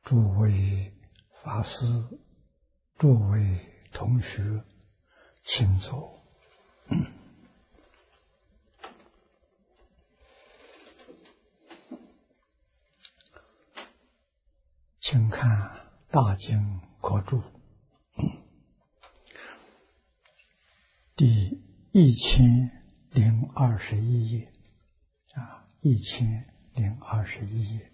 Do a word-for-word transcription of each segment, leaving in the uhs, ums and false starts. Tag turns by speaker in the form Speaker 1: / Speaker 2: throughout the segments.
Speaker 1: 诸位法师、诸位同学，请坐。请看《大经科注》第一千零二十一页啊，一千零二十一页，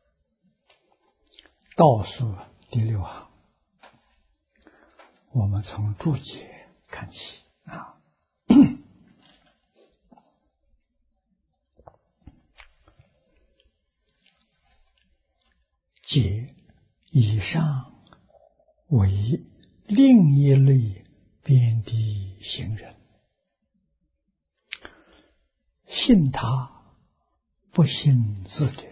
Speaker 1: 倒数第六行，我们从注解看起啊。解以上为另一类边地行人，信他不信自己，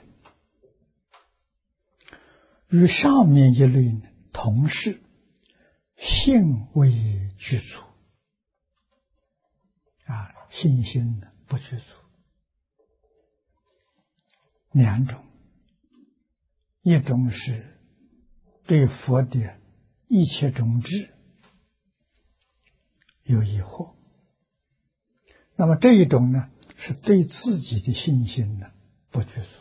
Speaker 1: 与上面一类呢同是信为具足啊，信心呢不具足，两种。一种是对佛的一切种智有疑惑，那么这一种呢，是对自己的信心呢不具足。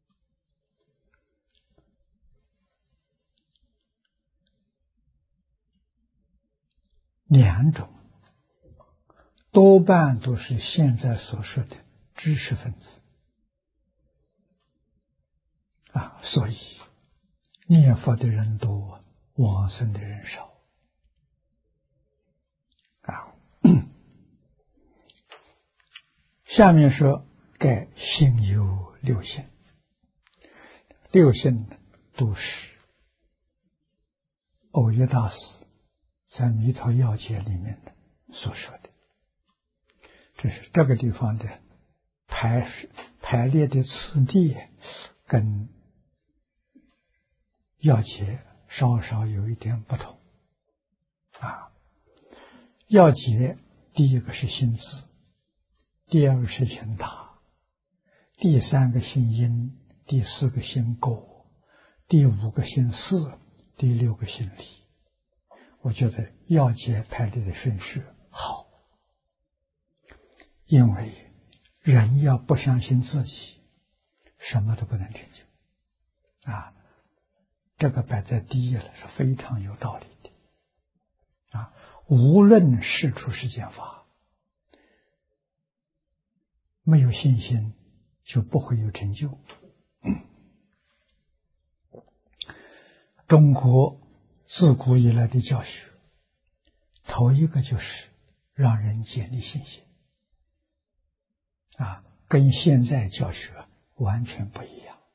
Speaker 1: 两种多半都是现在所说的知识分子啊，所以念佛的人多，往生的人少啊。下面说盖心有六性，六性都是耦约大师在《弥陀要解》里面的所说的，这是这个地方的排排列的次第跟要解稍稍有一点不同啊。要解第一个是心字，第二个是心他，第三个心因，第四个心果，第五个心事，第六个心理。我觉得要解排列的顺序好，因为人要不相信自己，什么都不能成就啊。这个摆在第一了，是非常有道理的啊！无论事出世间法，没有信心就不会有成就。中国自古以来的教学，头一个就是让人建立信心啊，跟现在教学完全不一样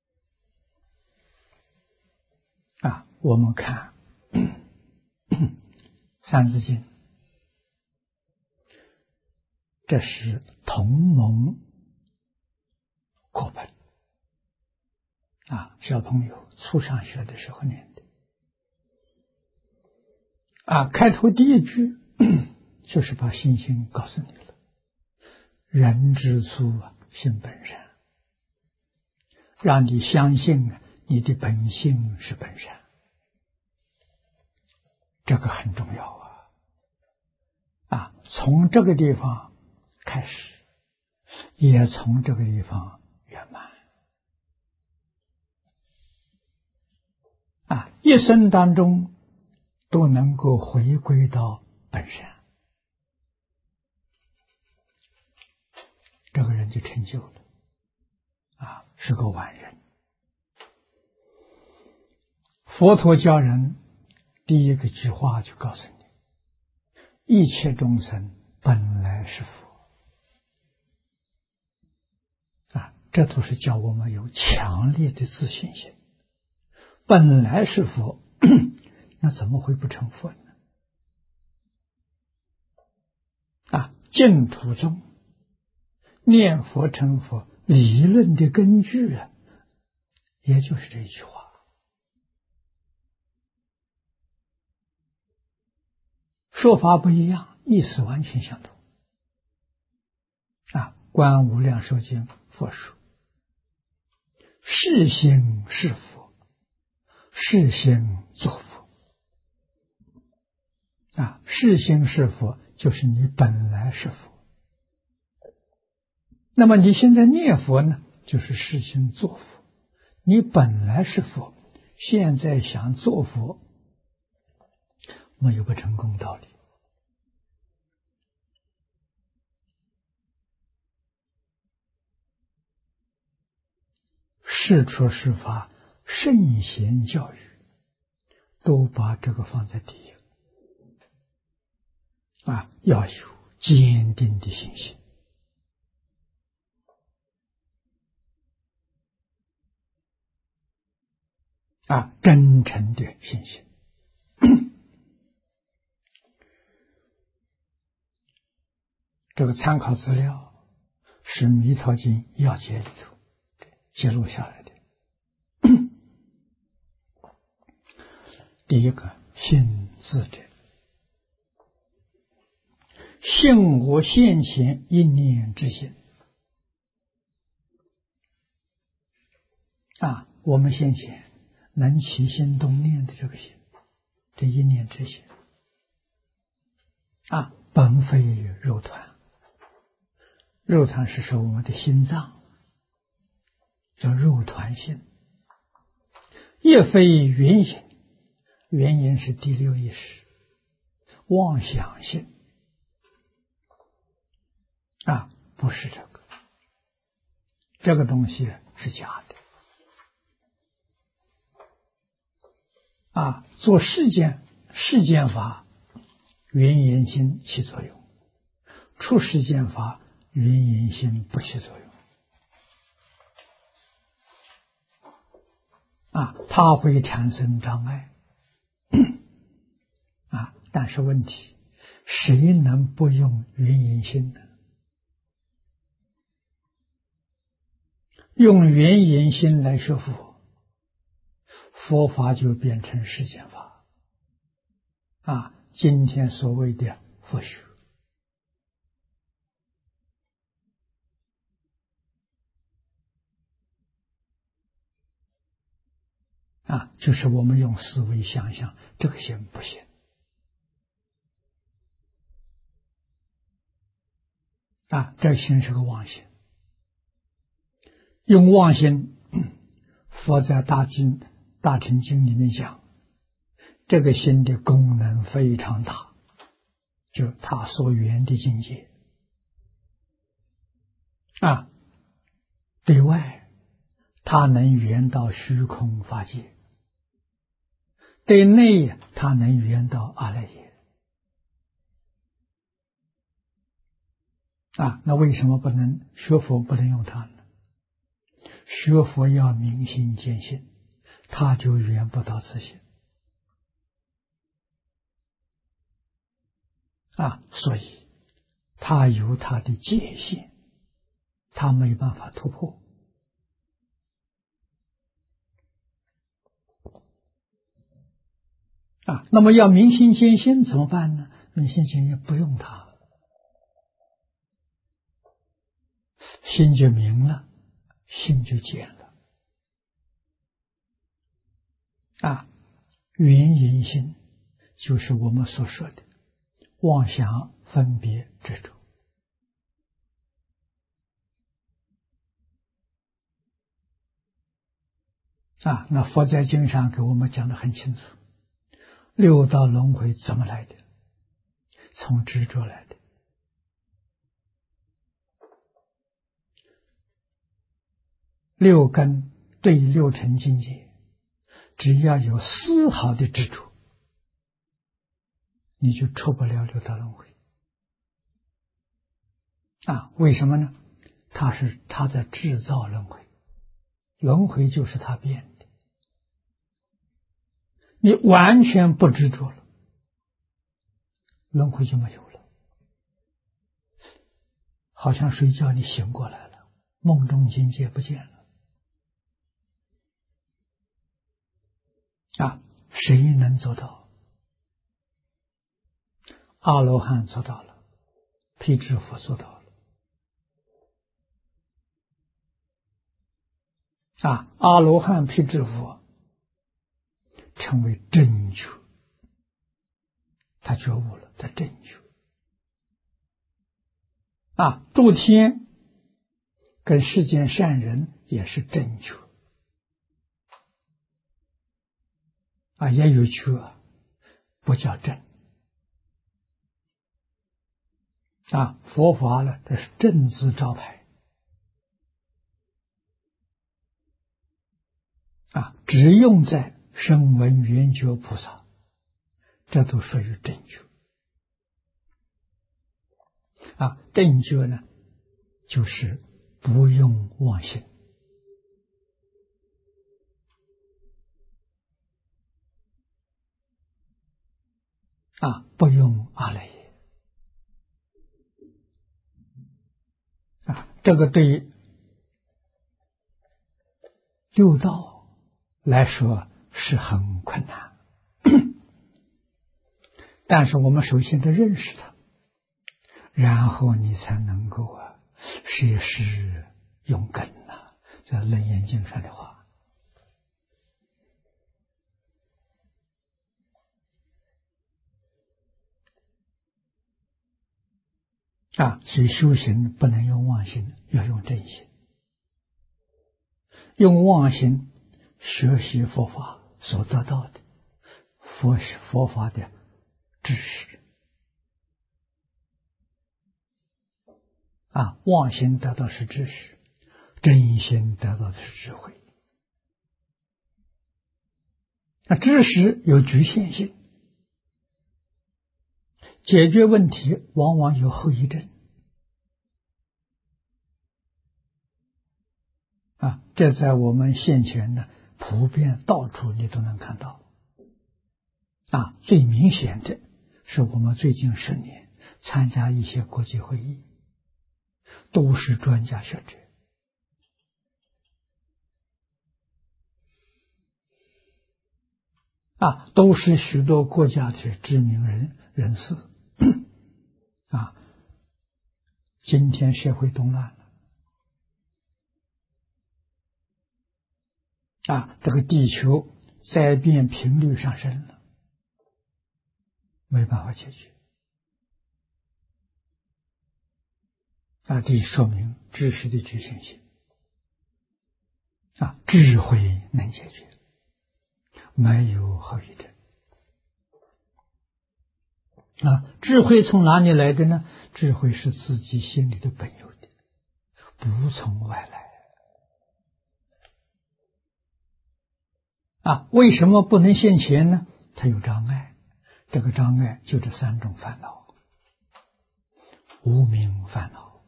Speaker 1: 啊。我们看三字经，这是同盟课本啊，小朋友初上学的时候念的啊。开头第一句就是把信心告诉你了，人之初性本善，让你相信你的本性是本善，这个很重要啊！啊，从这个地方开始，也从这个地方圆满啊，一生当中都能够回归到本善，这个人就成就了啊，是个完人。佛陀教人第一个句话就告诉你，一切众生本来是佛啊，这都是叫我们有强烈的自信心。本来是佛，那怎么会不成佛呢？啊，净土宗念佛成佛理论的根据啊，也就是这一句话。说法不一样，意思完全相同啊。观无量寿经佛说，是心是佛， 是心作佛啊，是心是佛，就是你本来是佛。那么你现在念佛呢，就是是心作佛。你本来是佛，现在想做佛，没有不成功道理。事出事发，圣贤教育都把这个放在第一啊，要有坚定的信心啊，真诚的信心。这个参考资料是《弥陀经要解》里头记录下来的。第一个，信自者，信我现前一念之心啊，我们现前能起心动念的这个心，这一念之心啊，本非肉团，肉团是说我们的心脏，叫肉团心，也非原因，原因是第六意识妄想性啊，不是这个，这个东西是假的啊。做世间世间法，缘言心起作用；出世间法，缘言心不起作用啊，它会产生障碍啊。但是问题，谁能不用缘言心呢？用缘言心来学佛，佛法就变成世间法啊。今天所谓的佛学啊，就是我们用思维想象，这个行不行啊？这个行是个妄心，用妄心，佛在大经大乘经里面讲，这个心的功能非常大，就他所缘的境界啊，对外他能缘到虚空法界，对内他能缘到阿赖耶啊。那为什么不能学佛不能用它呢？学佛要明心见性，他就缘不到自性啊，所以他有他的界限，他没办法突破啊。那么要明心见性怎么办呢？明心见性不用它，心就明了，心就见了啊。缘言心就是我们所说的妄想分别执着啊。那佛在经上给我们讲得很清楚，六道轮回怎么来的？从执着来的。六根对六尘境界，只要有丝毫的执着，你就出不了六道轮回啊。为什么呢？他是他在制造轮回，轮回就是他变的。你完全不执着了，轮回就没有了。好像睡觉你醒过来了，梦中境界不见了啊。谁能做到？阿罗汉做到了，辟支佛做到了啊。阿罗汉、辟支佛成为正觉，他觉悟了，他正觉。啊，度天跟世间善人也是正觉，啊，也有觉，不叫正。啊，佛法呢，这是正字招牌。啊，只用在声闻缘觉菩萨，这都属于正觉。啊，正觉呢，就是不用妄心。啊，不用阿赖耶。啊，这个对六道来说是很困难，但是我们首先得认识它，然后你才能够啊，学识用根呐。这《楞严经》上的话。啊，所以修行不能用妄心，要用正心。用妄心学习佛法所得到的佛佛法的知识。啊，妄心得到是知识，真心得到的是智慧。那知识有局限性，解决问题往往有后遗症。啊，这在我们现前呢，普遍到处你都能看到。啊，最明显的是我们最近十年参加一些国际会议，都是专家学者。啊，都是许多国家的知名人人士。啊，今天社会动乱了。啊，这个地球灾变频率上升了，没办法解决。啊，这说明知识的局限性。啊，智慧能解决，没有后遗症。啊，智慧从哪里来的呢？智慧是自己心里的本有的，不从外来。啊，为什么不能现前呢？它有障碍，这个障碍就这三种烦恼：无明烦恼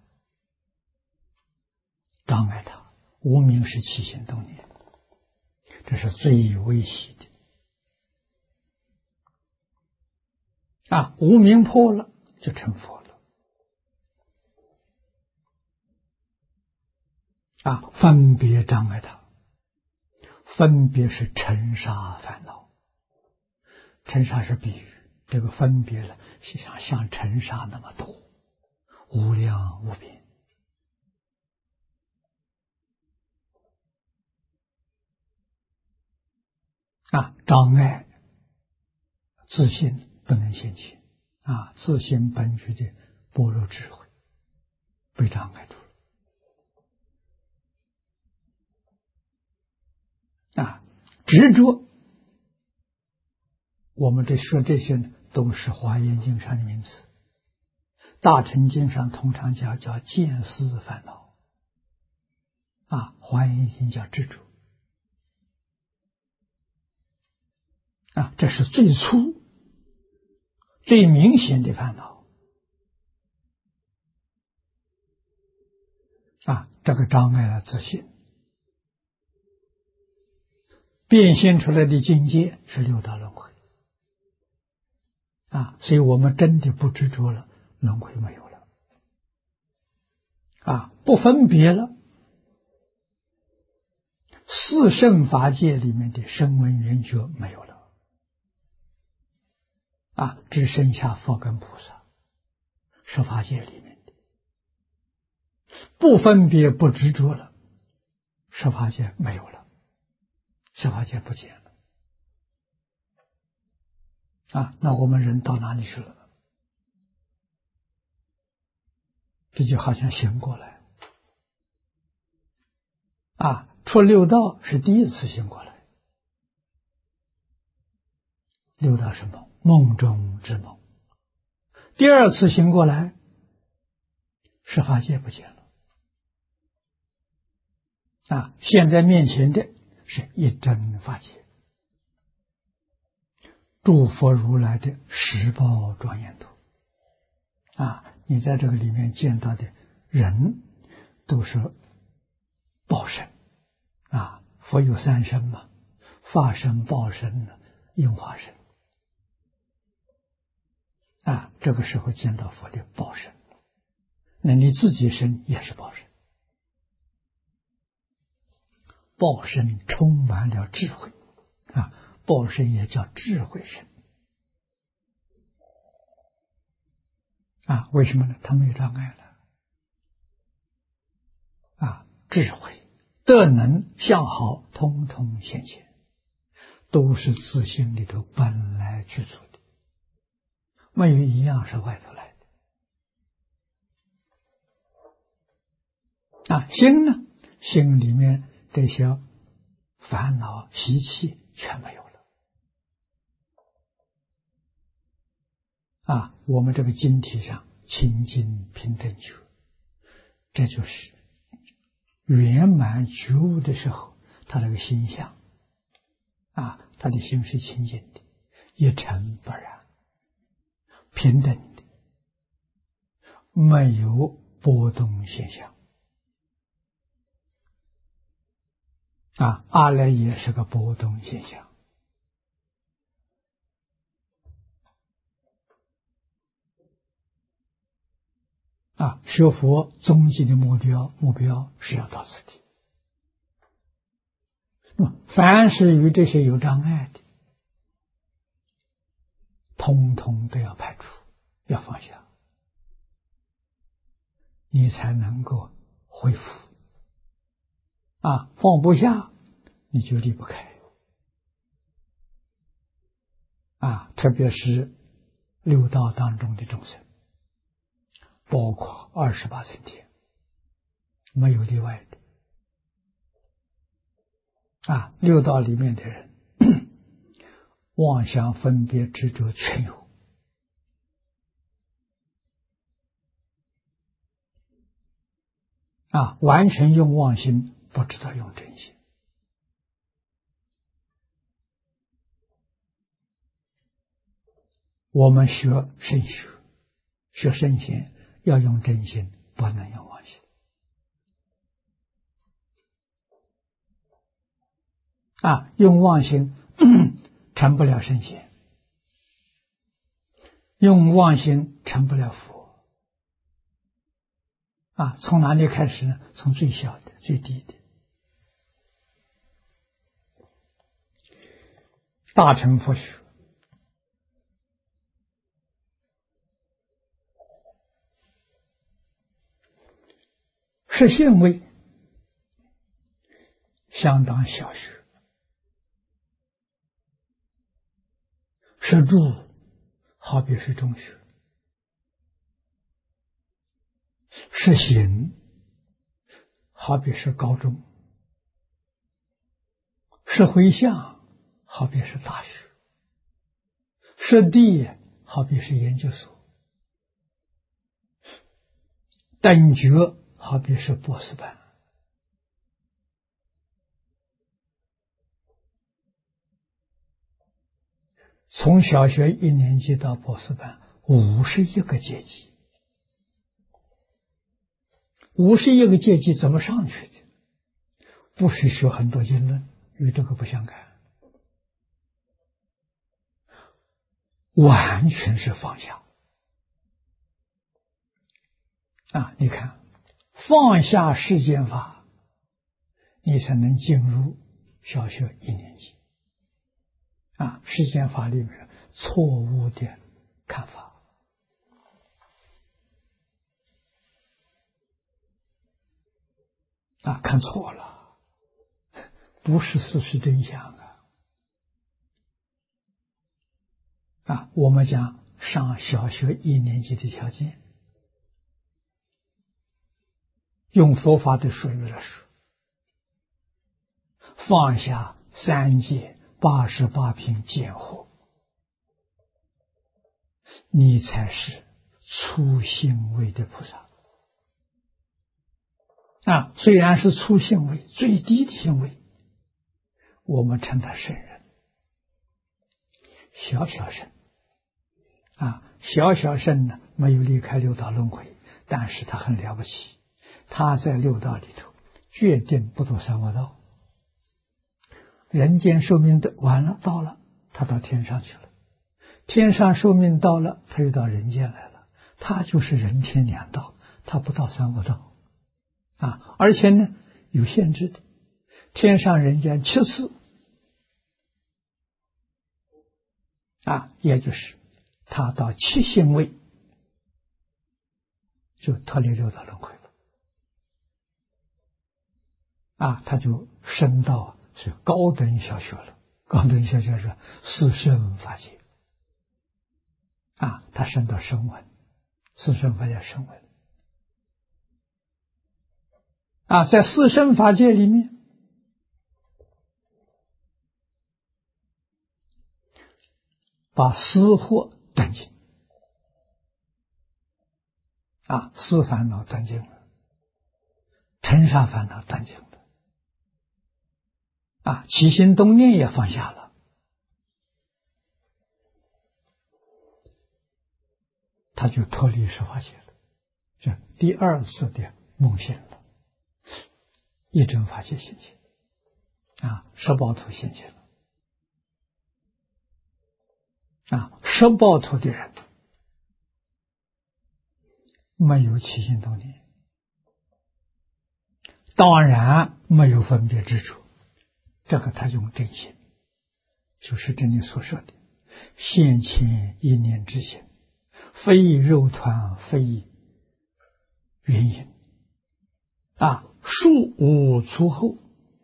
Speaker 1: 障碍它，无明是起心动念，这是最危险的。啊，无明破了就成佛了。啊，分别障碍它，分别是尘沙烦恼。尘沙是比喻，这个分别了，像像尘沙那么多，无量无边。啊，障碍自信不能现前。啊，自信本具的般若智慧被障碍住了。啊，执着，我们这说这些呢，都是华严经上的名词。大乘经上通常叫叫见思烦恼。啊，华严经叫执着。啊，这是最粗最明显的烦恼。啊，这个障碍了自信，变现出来的境界是六道轮回。啊，所以我们真的不执着了，轮回没有了。啊，不分别了，四圣法界里面的声闻缘觉没有了。啊，只剩下佛跟菩萨，十法界里面的不分别不执着了，十法界没有了，十法界不见了。 啊，那我们人到哪里去了？这就好像醒过来啊！出六道是第一次醒过来，六道是梦，梦中之梦。第二次醒过来，十法界不见了啊！现在面前的是一真法界，诸佛如来的十报庄严土啊！你在这个里面见到的人都是报身啊！佛有三身嘛，法身、报身呢，应化身啊！这个时候见到佛的报身，那你自己身也是报身，报身充满了智慧啊！报身也叫智慧身啊！为什么呢？他没有障碍了啊！智慧、德能、相好，通通现前，都是自性里头本来具足的，没有一样是外头来的啊！心呢？心里面这些烦恼习气全没有了啊！我们这个经体上清净平等觉，这就是圆满觉悟的时候，他那个心相啊，他的心是清净的，一尘不染，平等的，没有波动现象啊！阿赖耶是个波动现象啊！学佛终极的目标，目标是要到此地。那么，凡是与这些有障碍的，通通都要排除，要放下，你才能够恢复啊！放不下，你就离不开啊！特别是六道当中的众生，包括二十八层天，没有例外的啊！六道里面的人，妄想分别执着全有啊！完全用妄心，不知道用真心。我们学圣学，学圣贤，要用真心，不能用妄心啊！用妄心成不了圣贤，用妄心成不了佛啊！从哪里开始呢？从最小的、最低的。大乘佛学是现位，相当小学；是住，好比是中学；是行，好比是高中；是回向，好比是大学；是地，好比是研究所；等觉，好比是博士班。从小学一年级到博士班，五十一个阶级，五十一个阶级怎么上去的？不是学很多经论，与这个不相干，完全是放下啊！你看，放下世间法，你才能进入小学一年级啊！世间法里面错误的看法啊，看错了，不是事实真相啊！啊， 我们讲上小学一年级的条件，用佛法的术语来说，放下三界八十八品见惑，你才是初信位的菩萨啊！虽然是初信位，最低的信位，我们称他圣人，小小圣啊，小小圣呢，没有离开六道轮回，但是他很了不起，他在六道里头决定不堕三恶道。人间寿命的完了到了，他到天上去了；天上寿命到了，他又到人间来了。他就是人天两道，他不到三恶道啊！而且呢，有限制的，天上人间七次啊，也就是他到七星位就脱离六道轮回了啊，他就升到是高等小学了。高等小学是四圣法界啊，他升到声闻，四圣法界声闻啊，在四圣法界里面，把私惑断尽啊，私烦恼断尽了，尘沙烦恼断尽了啊，起心动念也放下了，他就脱离十法界了，这第二次的梦醒了，一真法界现前啊，十报图现前了啊，十报图的人没有起心动念，当然没有分别之处，这个他用真心，就是这里所说的现前一念之心，非肉团，非原因啊，树无出后，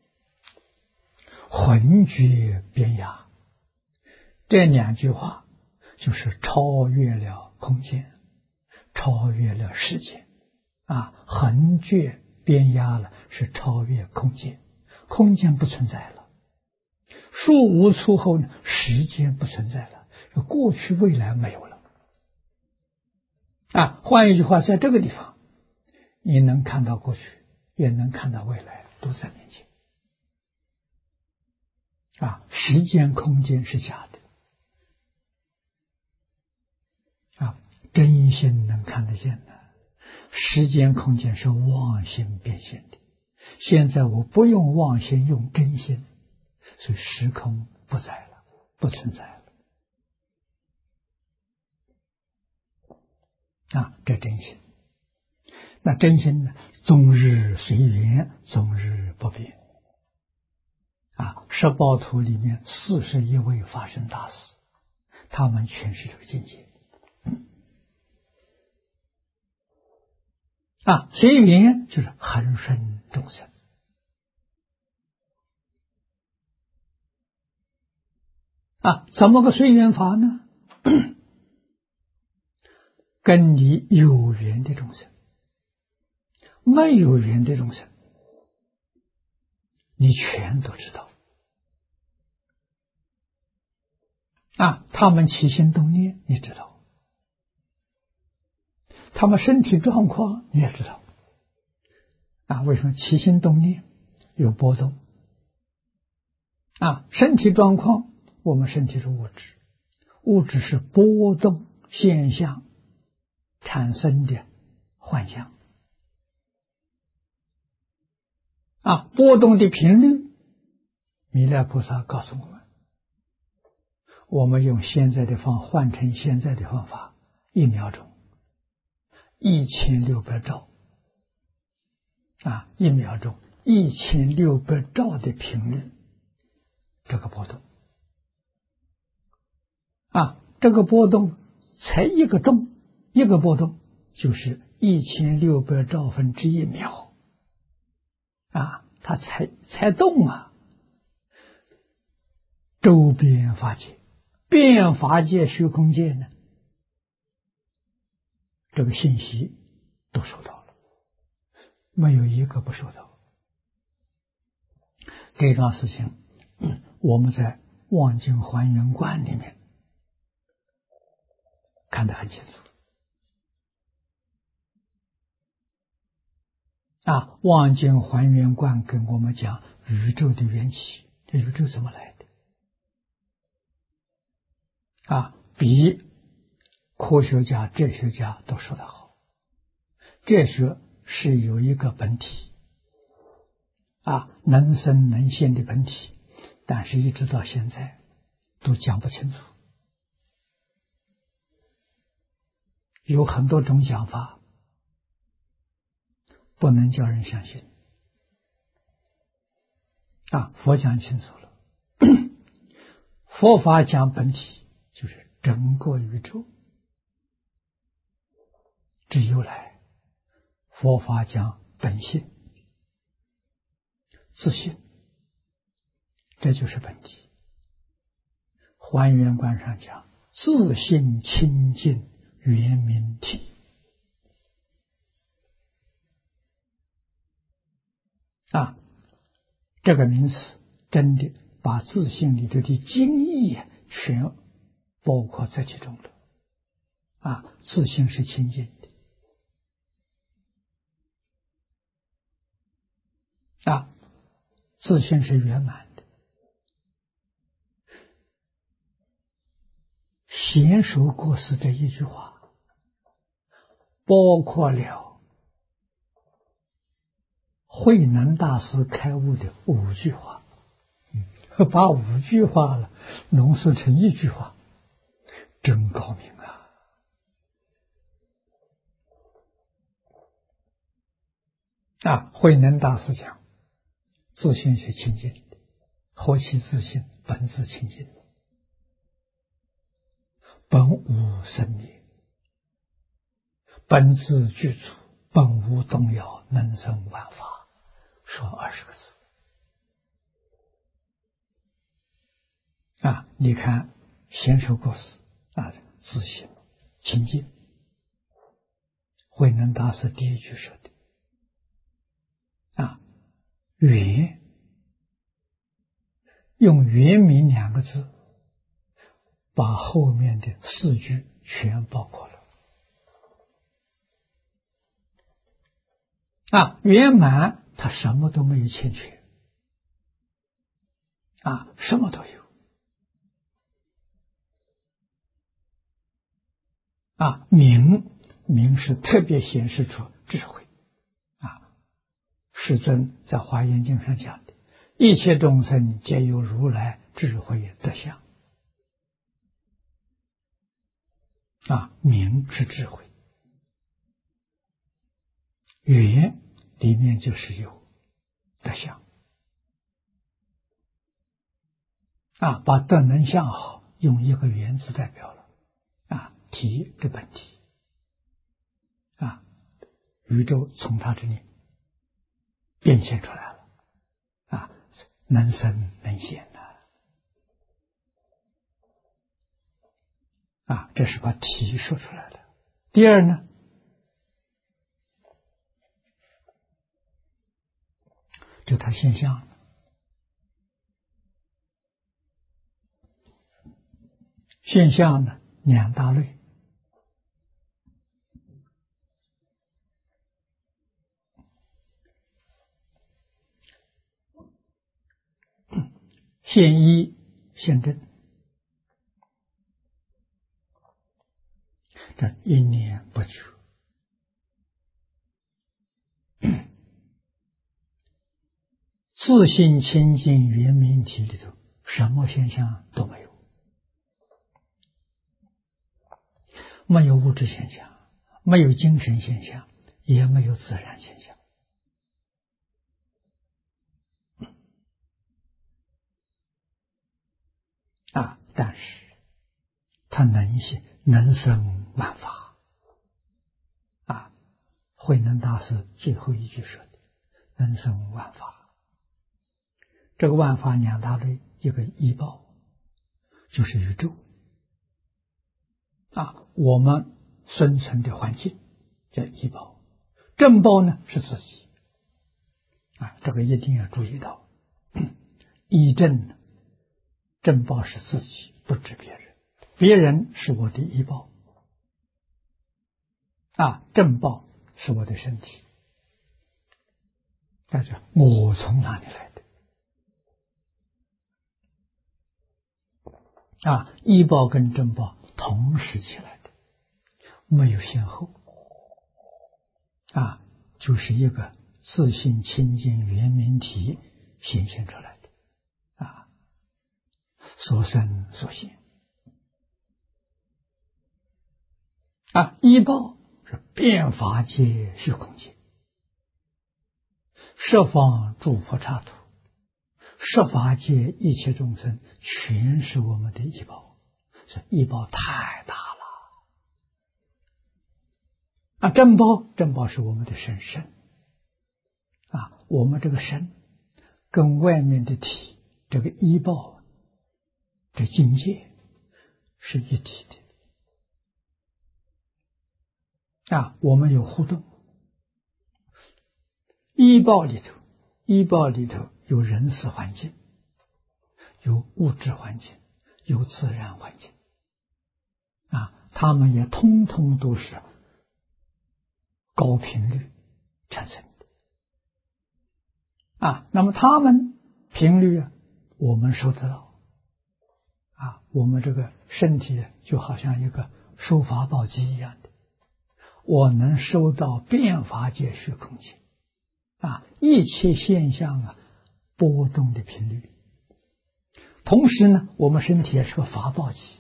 Speaker 1: 浑觉边涯。这两句话就是超越了空间，超越了时间啊，横觉边涯了，是超越空间，空间不存在了；树无出后呢，时间不存在了，过去未来没有了啊。换一句话，在这个地方，你能看到过去，也能看到未来，都在面前啊。时间空间是假的啊，真心能看得见的，时间空间是妄心变现的。现在我不用妄心，用真心，所以时空不在了，不存在了啊，这真心。那真心呢，终日随缘，终日不变啊。十报图里面四十一位法身大士，他们全是这个境界啊。随缘就是恒顺众生啊。怎么个随缘法呢？跟你有缘的众生，没有缘的众生，你全都知道啊。他们起心动念，你知道；他们身体状况，你也知道啊。为什么起心动念有波动啊？身体状况，我们身体是物质，物质是波动现象产生的幻象啊，波动的频率，弥勒菩萨告诉我们，我们用现在的方换成现在的方法，一秒钟一千六百兆啊，一秒钟一千六百兆的频率，这个波动啊，这个波动才一个动，一个波动就是一千六百兆分之一秒啊，它才才动啊。周边法界必遍法界虚空界呢，这个信息都收到了，没有一个不收到。这桩事情，我们在《望境还原观》里面看得很清楚。啊，《望境还原观》跟我们讲宇宙的缘起，这宇宙怎么来的？啊，比科学家、哲学家都说得好。哲学是有一个本体，啊，能生能现的本体，但是一直到现在都讲不清楚，有很多种讲法，不能叫人相信。啊，佛讲清楚了，佛法讲本体，就是整个宇宙之由来；佛法讲本性、自性，这就是本体。还原观上讲，自性清净圆明体。啊，这个名词真的把自性里头的精义全包括在其中了。啊，自性是清净的，啊，自性是圆满的。贤首过世这一句话，包括了慧能大师开悟的五句话，把五句话了浓缩成一句话，真高明啊！啊，慧能大师讲，自性是清净的，何其自性？本自清净，本无生灭，本自具足，本无动摇，能生万法。说二十个字啊！你看贤首过世啊，自性清净，慧能大师第一句说的啊，圆，用圆明两个字，把后面的四句全包括了。啊，圆满，它什么都没有欠缺，啊，什么都有。啊，明，明是特别显示出智慧。啊，世尊在《华严经》上讲的，一切众生皆有如来智慧德相。啊，明是智慧，圆里面就是有德相。啊，把德能相好用一个圆字代表了。啊，体的本体。啊，宇宙从它这里变现出来了。啊，能生能现的。啊，这是把体说出来了。第二呢，就它现象了。现象呢，两大类。现一现真，这一念不绝。自性清净圆明体里头，什么现象都没有，没有物质现象，没有精神现象，也没有自然现象。啊，但是它能现，能生万法。啊，慧能大师最后一句说的，能生万法。这个万法两大类，一个依报，就是宇宙， 啊，我们生存的环境叫医报，正报呢是自己啊，这个一定要注意到。医正正报是自己，不指别人，别人是我的医报啊，正报是我的身体。但是我从哪里来的啊？医报跟正报同时起来的，没有先后啊，就是一个自性清净圆明体显现出来的啊，所生所现啊。医报是遍法界虚空界，十方诸佛刹土，十法界一切众生，全是我们的医报，这医报太大了啊！正报，正报是我们的身身啊，我们这个身跟外面的体，这个医报这境界是一体的啊，我们有互动。医报里头，医报里头有人事环境，有物质环境，有自然环境啊，它们也通通都是高频率产生的啊。那么它们频率啊，我们收得到啊，我们这个身体就好像一个收发报机一样的，我能收到遍法界虚空界啊，一切现象啊波动的频率。同时呢，我们身体也是个发报机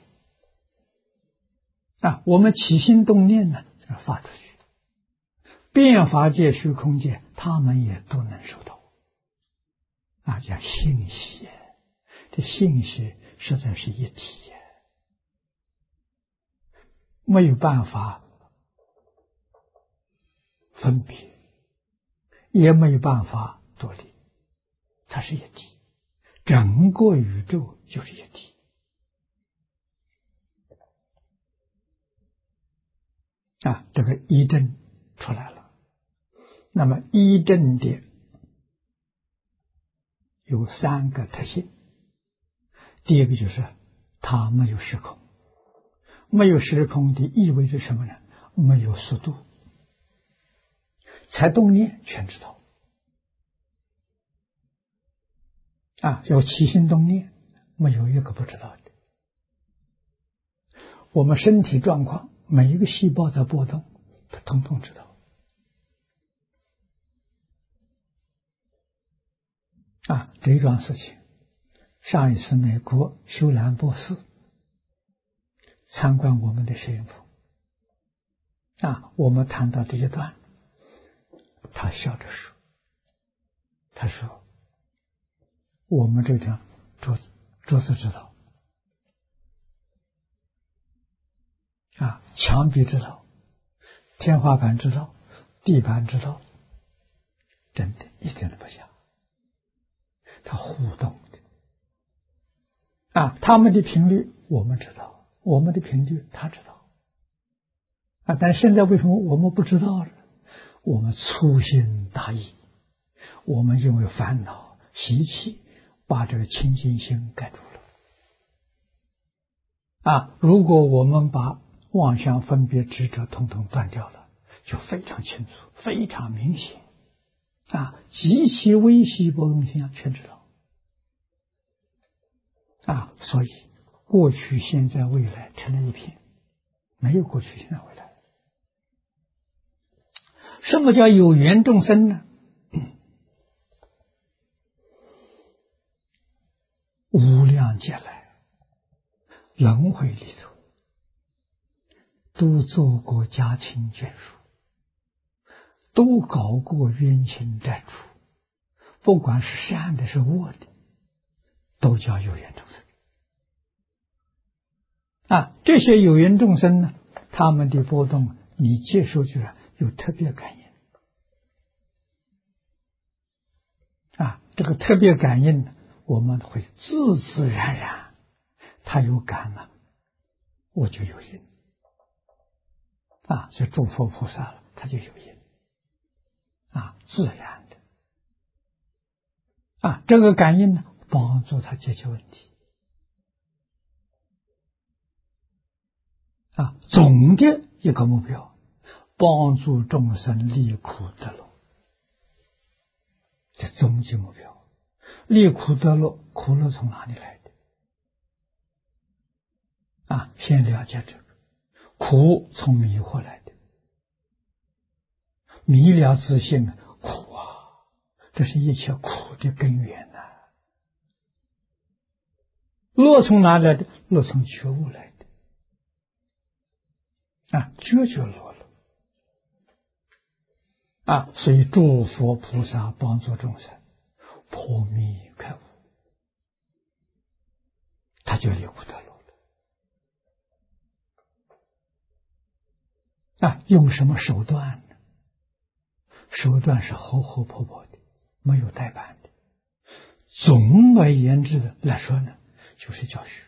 Speaker 1: 啊，我们起心动念呢发出去，遍法界虚空界他们也都能收到啊，叫信息，这信息实在是一体，没有办法分别，也没有办法独立，它是一体，整个宇宙就是一体啊。这个一正出来了，那么一正的有三个特性。第一个就是它没有时空，没有时空的意味着什么呢？没有速度，才动念全知道啊，有起心动念，没有一个不知道的。我们身体状况，每一个细胞在波动，它统统知道啊。这一桩事情，上一次美国休兰博士参观我们的实验室啊，我们谈到这一段，他笑着说，他说我们这条桌子桌子知道啊，墙壁知道，天花板知道，地板知道，真的一点都不假，它互动的啊，他们的频率我们知道，我们的频率他知道啊，但现在为什么我们不知道呢？我们粗心大意，我们因为烦恼习气把这个清净心盖住了啊。如果我们把妄想分别执着统统断掉了，就非常清楚，非常明显啊，极其微细波动性全知道啊。所以过去现在未来成了一片，没有过去现在未来。什么叫有缘众生呢？无量劫来轮回里头都做过家亲眷属，都搞过冤亲债主，不管是善的是恶的，都叫有缘众生啊。这些有缘众生呢，他们的波动你接受起来有特别感应啊，这个特别感应我们会自自然然，他有感了，我就有因啊，所以诸佛菩萨了，他就有因啊，自然的啊，这个感应呢，帮助他解决问题啊，总的一个目标，帮助众生离苦得乐，这终极目标。离苦得乐，苦乐从哪里来的？啊，先了解这个，苦从迷惑来的，迷了自信，苦啊，这是一切苦的根源呐、啊。乐从哪来的？乐从觉悟来的，啊，觉觉乐了，啊，所以诸佛菩萨帮助众生破迷开悟，他就离苦得乐了。啊，用什么手段呢？手段是活活泼泼的，没有怠慢的。总而言之的来说呢，就是教学。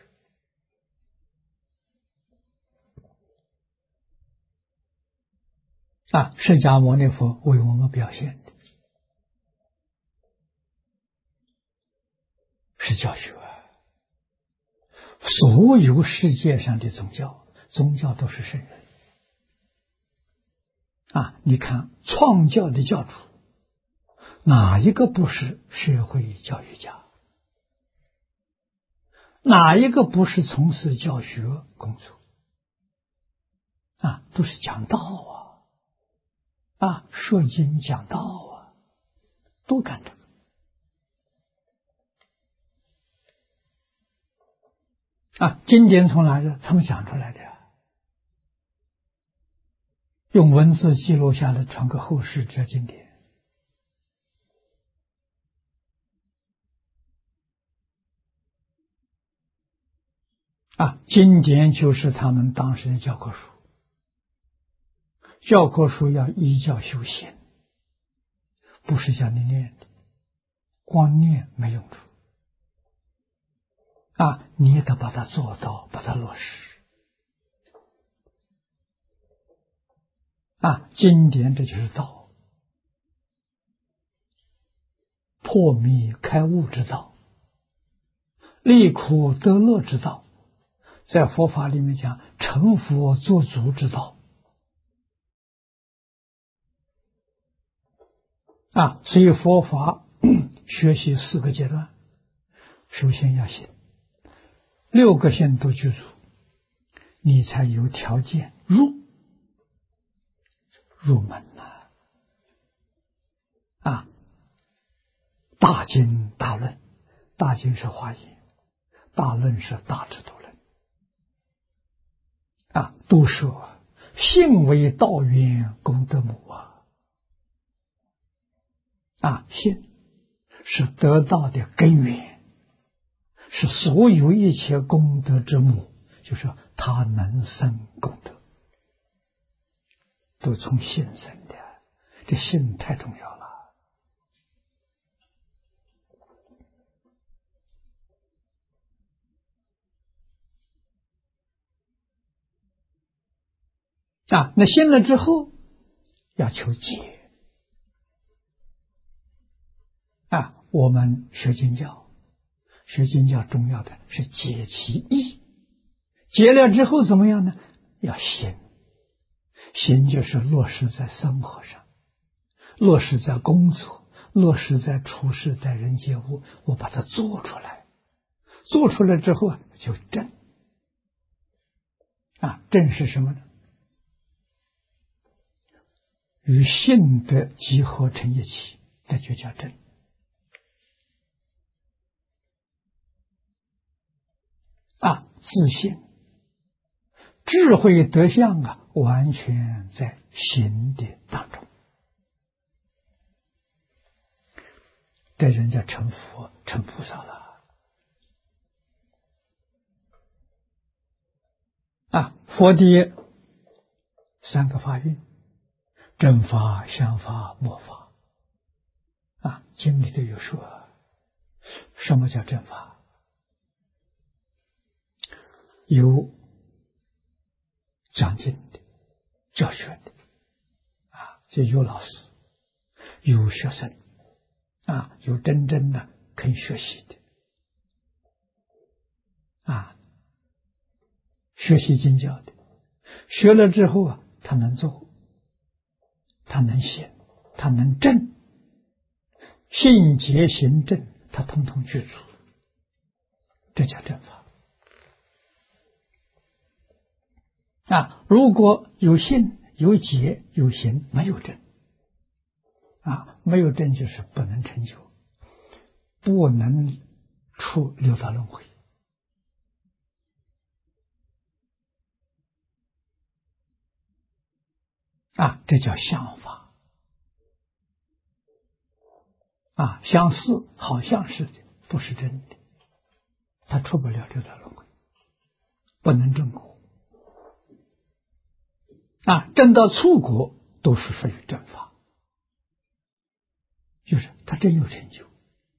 Speaker 1: 啊，释迦牟尼佛为我们表现的是教学。所有世界上的宗教，宗教都是圣人。啊，你看创教的教主，哪一个不是社会教育家？哪一个不是从事教学工作？啊，都是讲道啊，啊，说经讲道啊，都干这个。啊，经典从哪来？他们讲出来的呀，用文字记录下来，传给后世，这经典。啊，经典就是他们当时的教科书。教科书要依教修行，不是叫你念的，光念没用处。啊，你也得把它做到，把它落实。啊，经典这就是道，破迷开悟之道，离苦得乐之道，在佛法里面讲成佛作祖之道。啊，所以佛法学习四个阶段，首先要信，六个信都具足，你才有条件入入门呐、啊。啊，大经大论，大经是华严，大论是大智度论。啊，都说信为道源功德母啊。啊，信是得道的根源，是所有一切功德之母，就是说它能生功德，都从信生的。这信太重要了。啊，那信了之后要求解。啊，我们学经教，学经教重要的是解其意，解了之后怎么样呢？要行，行就是落实在生活上，落实在工作，落实在处事，在人接物，我把它做出来，做出来之后啊，就正。啊，正是什么呢？与信德集合成一起，这就叫正。啊，自信、智慧德相啊，完全在行的当中。这人家成佛、成菩萨了。啊，佛的三个法运：正法、相法、末法。啊，经里头有说，什么叫正法？有讲经的， 教学的啊，就有老师，有学生啊，有真正的肯学习的啊，学习经教的，学了之后啊，他能做，他能行，他能正，信解行正，他统统具足，这叫正法。啊，如果有信有解有行没有正啊，没有正就是不能成就，不能出六道轮回啊，这叫相法啊，相似好像是的，不是真的，他出不了六道轮回，不能正果啊，正到初果都是属于正法，就是他真有成就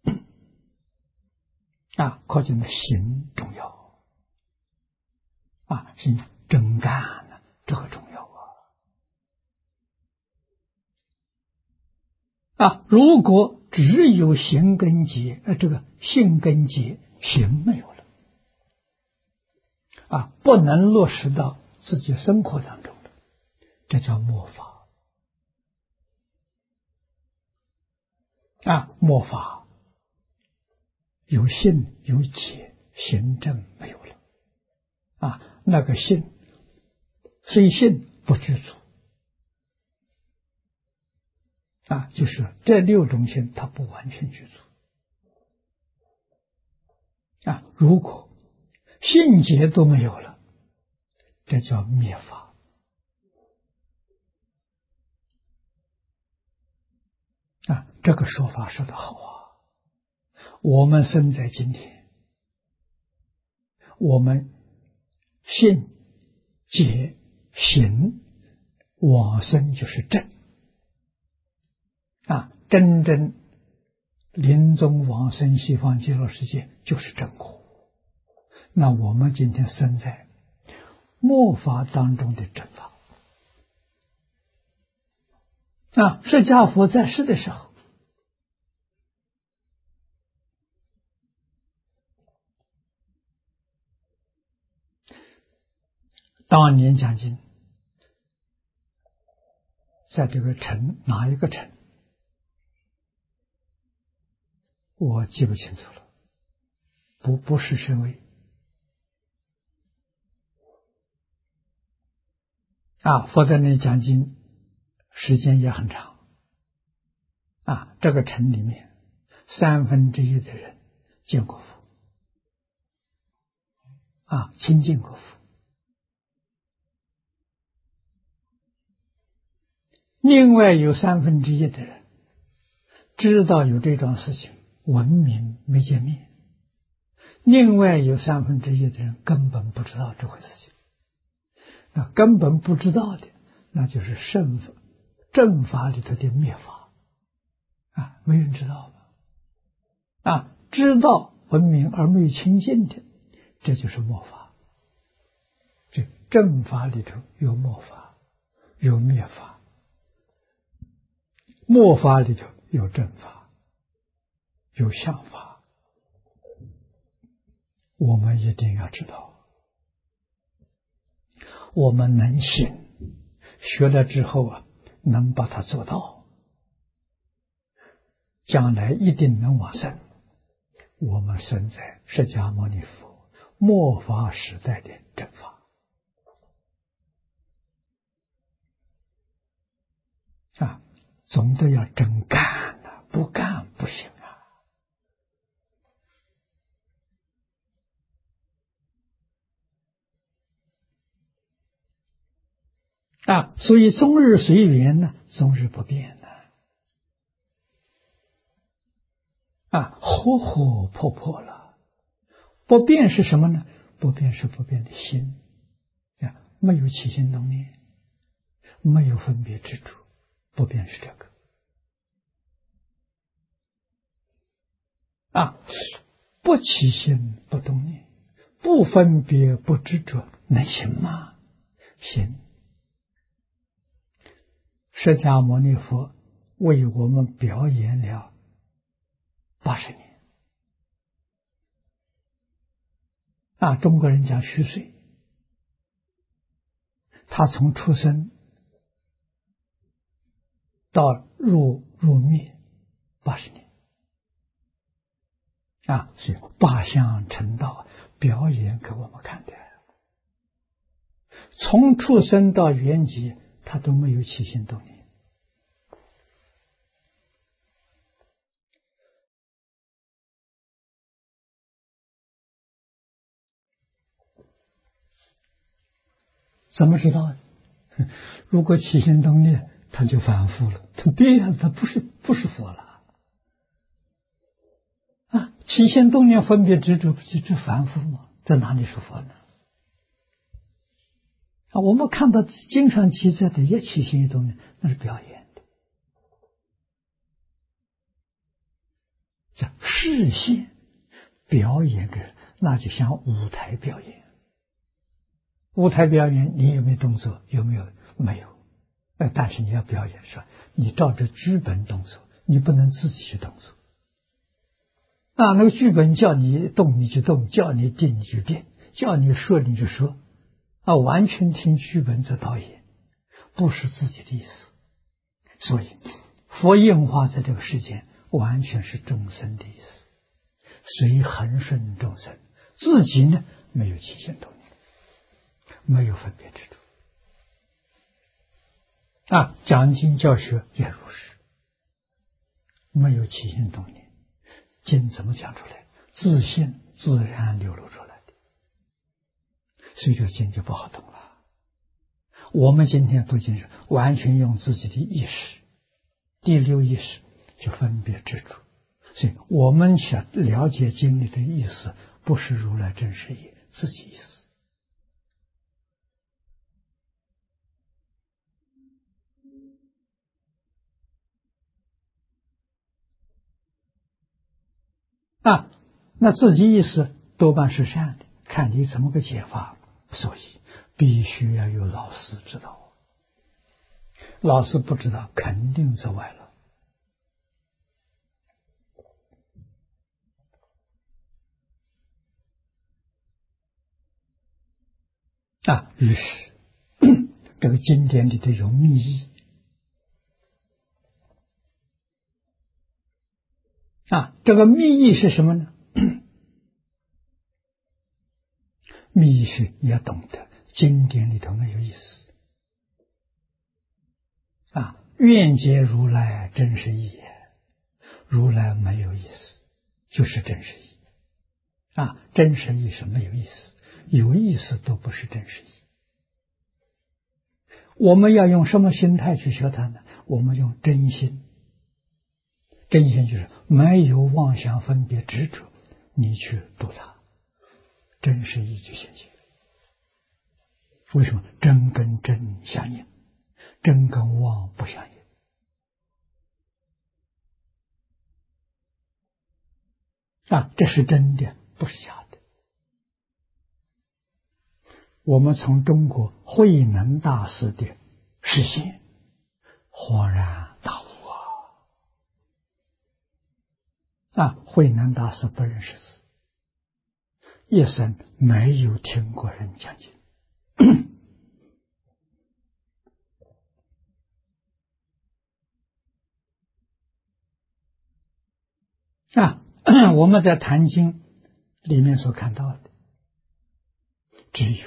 Speaker 1: 啊，可见的行重要啊，行真干呢，这个重要啊啊！如果只有行跟结，呃，这个性跟结，行没有了啊，不能落实到自己生活当中的，这叫末法啊，末法有信有解，行正没有了啊，那个信虽信不知足啊，就是这六种性它不完全具足啊。如果信解都没有了，这叫灭法啊。这个说法说得好啊。我们生在今天，我们信解行往生就是正啊，真正临终往生西方极乐世界就是正果。那我们今天生在末法当中的正法啊，释迦佛在世的时候，当年讲经在这个城，哪一个城我记不清楚了，不不是身位啊，佛在那里讲经时间也很长啊，这个城里面三分之一的人见过佛啊，亲近过佛，另外有三分之一的人知道有这桩事情，闻名没见面，另外有三分之一的人根本不知道这回事情，那根本不知道的，那就是圣法正法里头的灭法啊，没人知道的啊，知道闻名而没有亲近的，这就是末法。这正法里头有末法，有灭法，末法里头有正法，有相法，我们一定要知道。我们能行，学了之后啊，能把它做到，将来一定能往生。我们生在释迦牟尼佛末法时代的正法啊，总得要真干呐、啊，不干不行啊！啊，所以终日随缘呢，终日不变呢。啊，活活泼泼了，不变是什么呢？不变是不变的心啊，没有起心动念，没有分别执着，不变是这个啊，不起心不动念，不分别不执着，能行吗？行释迦牟尼佛为我们表演了八十年。啊，中国人讲虚岁，他从出生到入入灭八十年。啊，所以八相成道表演给我们看的。从出生到圆寂，他都没有起心动念。怎么知道的？如果起心动念，他就反复了。他别样，他不是不是佛了啊！起心动念、分别执着，不就这反复吗？在哪里是佛呢？啊，我们看到经常记载的也起心动念，那是表演的，叫视线表演的，那就像舞台表演。舞台表演，你有没有动作？有没有？没有。呃，但是你要表演是吧？你照着剧本动作，你不能自己去动作。啊，那个剧本叫你动你就动，叫你定你就定，叫你说你就说，啊，完全听剧本在导演，不是自己的意思。所以佛应化在这个世间，完全是众生的意思，随恒顺众生，自己呢没有起心动念，没有分别之处。啊，讲经教学也如是，没有起心动念，经怎么讲出来？自信自然流露出来的，所以这个经就不好懂了。我们今天读经是完全用自己的意识，第六意识去分别执着，所以我们想了解经里的意思，不是如来真实意，自己意思。啊，那自己意思多半是善的，看你怎么个解法。所以必须要有老师知道，老师不知道，肯定走歪了。啊，于是这个经典里头有密意。啊，这个密意是什么呢？密意是你要懂得，经典里头没有意思。啊，愿解如来真实义也，如来没有意思，就是真实义。啊，真实义是没有意思，有意思都不是真实义。我们要用什么心态去学它呢？我们用真心。真心就是没有妄想分别执着，你去度它，真实义就现前。为什么？真跟真相应，真跟妄不相应。啊，这是真的，不是假的。我们从中国慧能大师的实现，恍然大悟啊！啊，慧能大师不认识字，一生没有听过人讲经。啊，我们在谈经里面所看到的，只有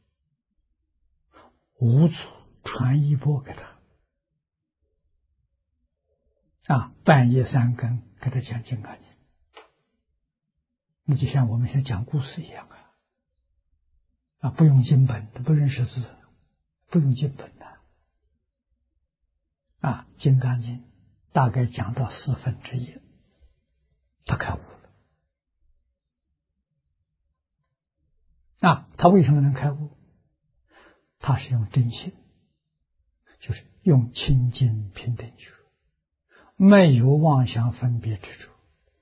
Speaker 1: 五祖传衣钵给他，啊，半夜三更给他讲金刚经，那就像我们现在讲故事一样啊，啊，不用经本，不认识字，不用经本的，啊，金刚经大概讲到四分之一，他开悟了。啊，他为什么能开悟？他是用真心，就是用清净平等觉，没有妄想分别执着，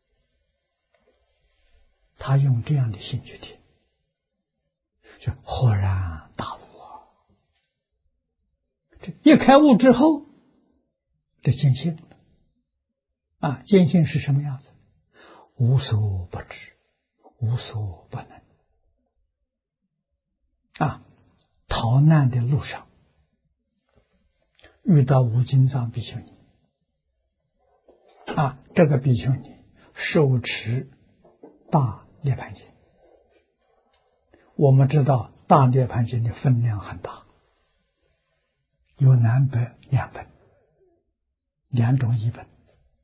Speaker 1: 他用这样的心去听，就豁然大悟啊！这一开悟之后， 这见性啊，见性是什么样子？无所不知，无所不能啊！逃难的路上遇到无尽藏比丘尼啊，这个比丘尼手持大涅盘经。我们知道大涅盘经的分量很大，有南北两本，两种译本。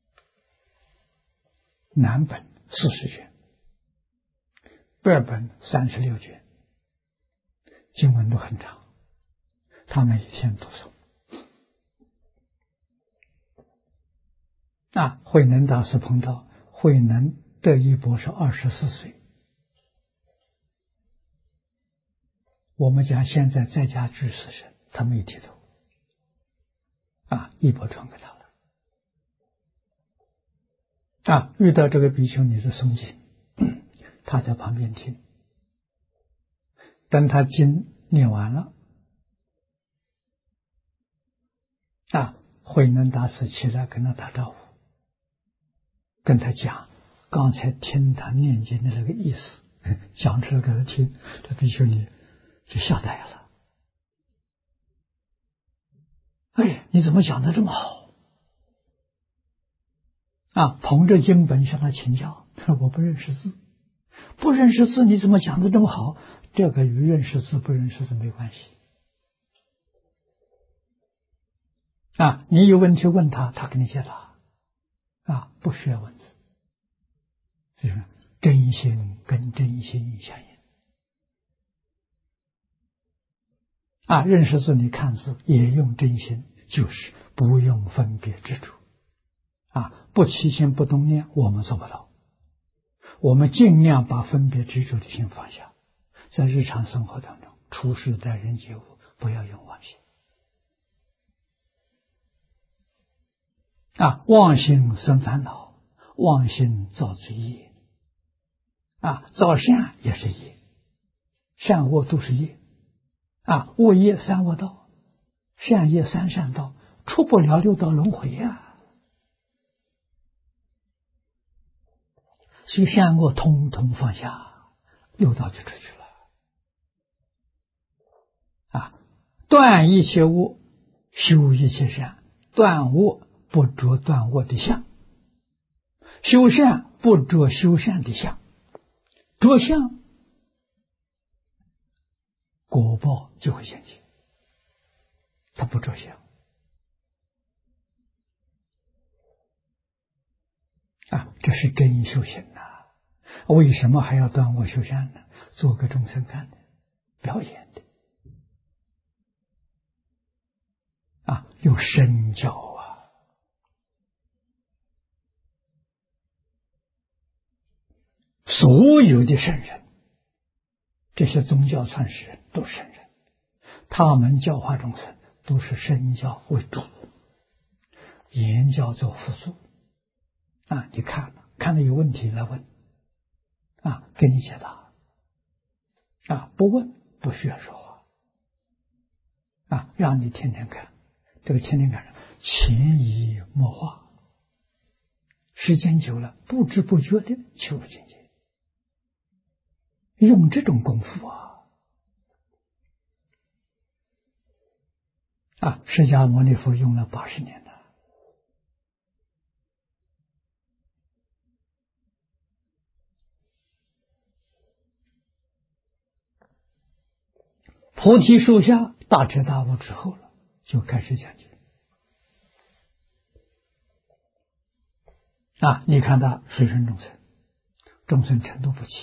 Speaker 1: 南本四十卷，北本三十六卷，经文都很长，他每天读诵。啊，慧能大师碰到慧能得一博士二十四岁，我们讲现在在家居士生，他没剃头，啊，一钵传给他了。啊，遇到这个比丘尼是诵经，他在旁边听，等他经念完了，啊，慧能大师起来跟他打招呼，跟他讲刚才听他念经的那个意思，讲出来给他听，这比丘尼就吓呆了。哎，你怎么讲的这么好？啊，捧着经本向他请教，他说我不认识字，不认识字你怎么讲的这么好？这个与认识字不认识字没关系。啊，你有问题问他，他给你解答，啊，不需要文字，就是真心跟真心相应。啊，认识字你看字也用真心，就是不用分别执着。啊，不起心不动念，我们做不到。我们尽量把分别执着的心放下，在日常生活当中，处事待人接物，不要用妄心。啊，妄心生烦恼，妄心造罪业。啊，造善也是业，善恶都是业。啊，恶业三恶道，善业三善道，出不了六道轮回呀、啊。所以善恶通通放下，六道就出去了。啊，断一切恶，修一切善，断恶不着断恶的相，修善不着修善的相，着相果报就会现前，他不着相。啊，这是真修行呐、啊！为什么还要断恶修善呢？做给众生看的，表演的。啊，有身教啊！所有的圣人，这些宗教创始人都是圣人，他们教化众生都是身教为主，言教做辅助。啊，你看看到有问题来问，啊，给你解答，啊，不问不需要说话，啊，让你天天看，这个天天看潜移默化，时间久了，不知不觉的求入境界，用这种功夫啊，啊，释迦牟尼佛用了八十年了。菩提树下大彻大悟之后了，就开始讲解。啊，你看他随顺众生，众生程度不齐。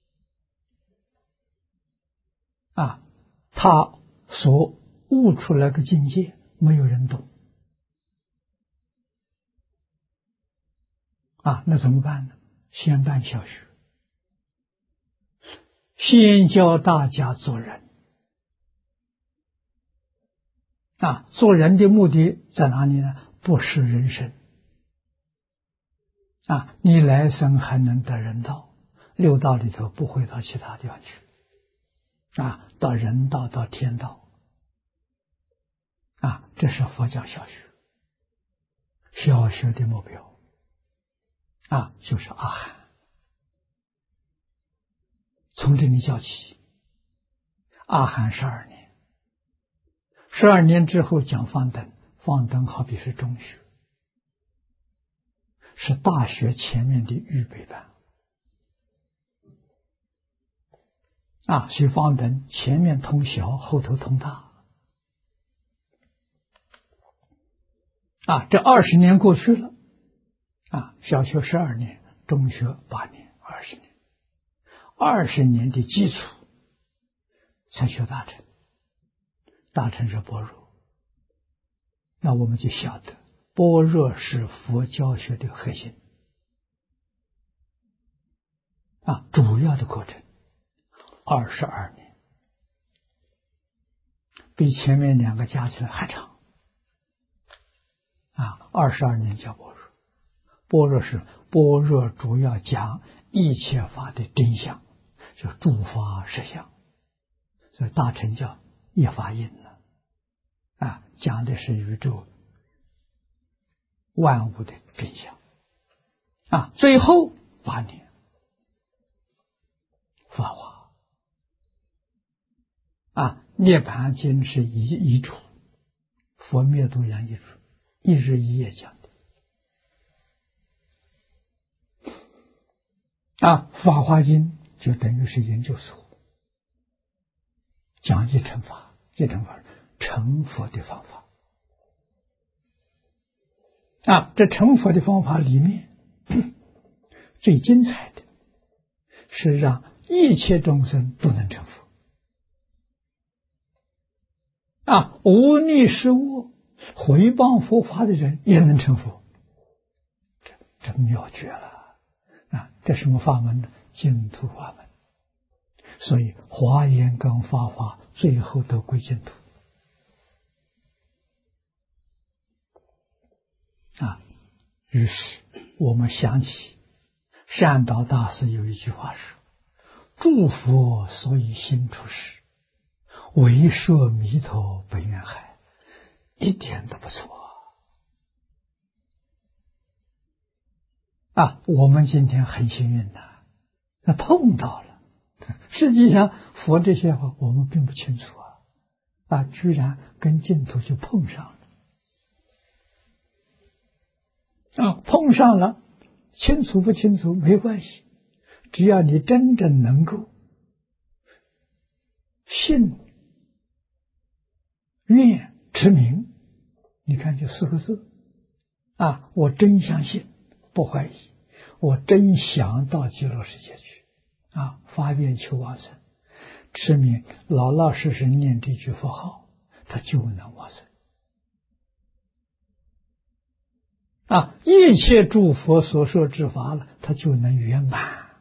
Speaker 1: 啊，他所悟出来的境界没有人懂。啊，那怎么办呢？先办小学，先教大家做人。啊，做人的目的在哪里呢？不是人生。啊，你来生还能得人道，六道里头不会到其他地方去。啊，到人道，到天道。啊，这是佛教小学。 小学的目标啊，就是阿含。从这里教起，阿含十二年，十二年之后讲方等，方等好比是中学，是大学前面的预备班啊，所以方等前面通小，后头通大啊，这二十年过去了啊，小学十二年，中学八年，二十年，二十年的基础才学大乘，大乘是般若，那我们就晓得般若是佛教学的核心啊，主要的过程二十二年，比前面两个加起来还长啊！二十二年叫般若，般若是般若主要讲一切法的真相，就诸法实相，所以大乘叫一法印呢啊，讲的是宇宙万物的真相啊。最后八年法华啊，涅槃经是一一处，佛灭度讲一处，一日一夜讲的啊。法华经就等于是研究所，讲一乘法，一乘法成佛的方法啊。这成佛的方法里面最精彩的是让一切众生都能成佛啊，无逆失恶回谤佛法的人也能成佛，这这妙绝了啊！这什么法门呢？净土法门。所以华严跟法华最后都归净土啊。于是我们想起善导大师有一句话说：诸佛所以心出世，为摄弥陀本愿海，一点都不错啊！我们今天很幸运的，那碰到了。实际上佛这些话我们并不清楚啊，啊，居然跟净土就碰上了啊！碰上了，清楚不清楚没关系，只要你真正能够信愿持名，你看就四个字啊，我真相信，不怀疑，我真想到极乐世界去啊，发愿求往生，持名老老实实念这句佛号，他就能往生啊！一切诸佛所说之法了，他就能圆满，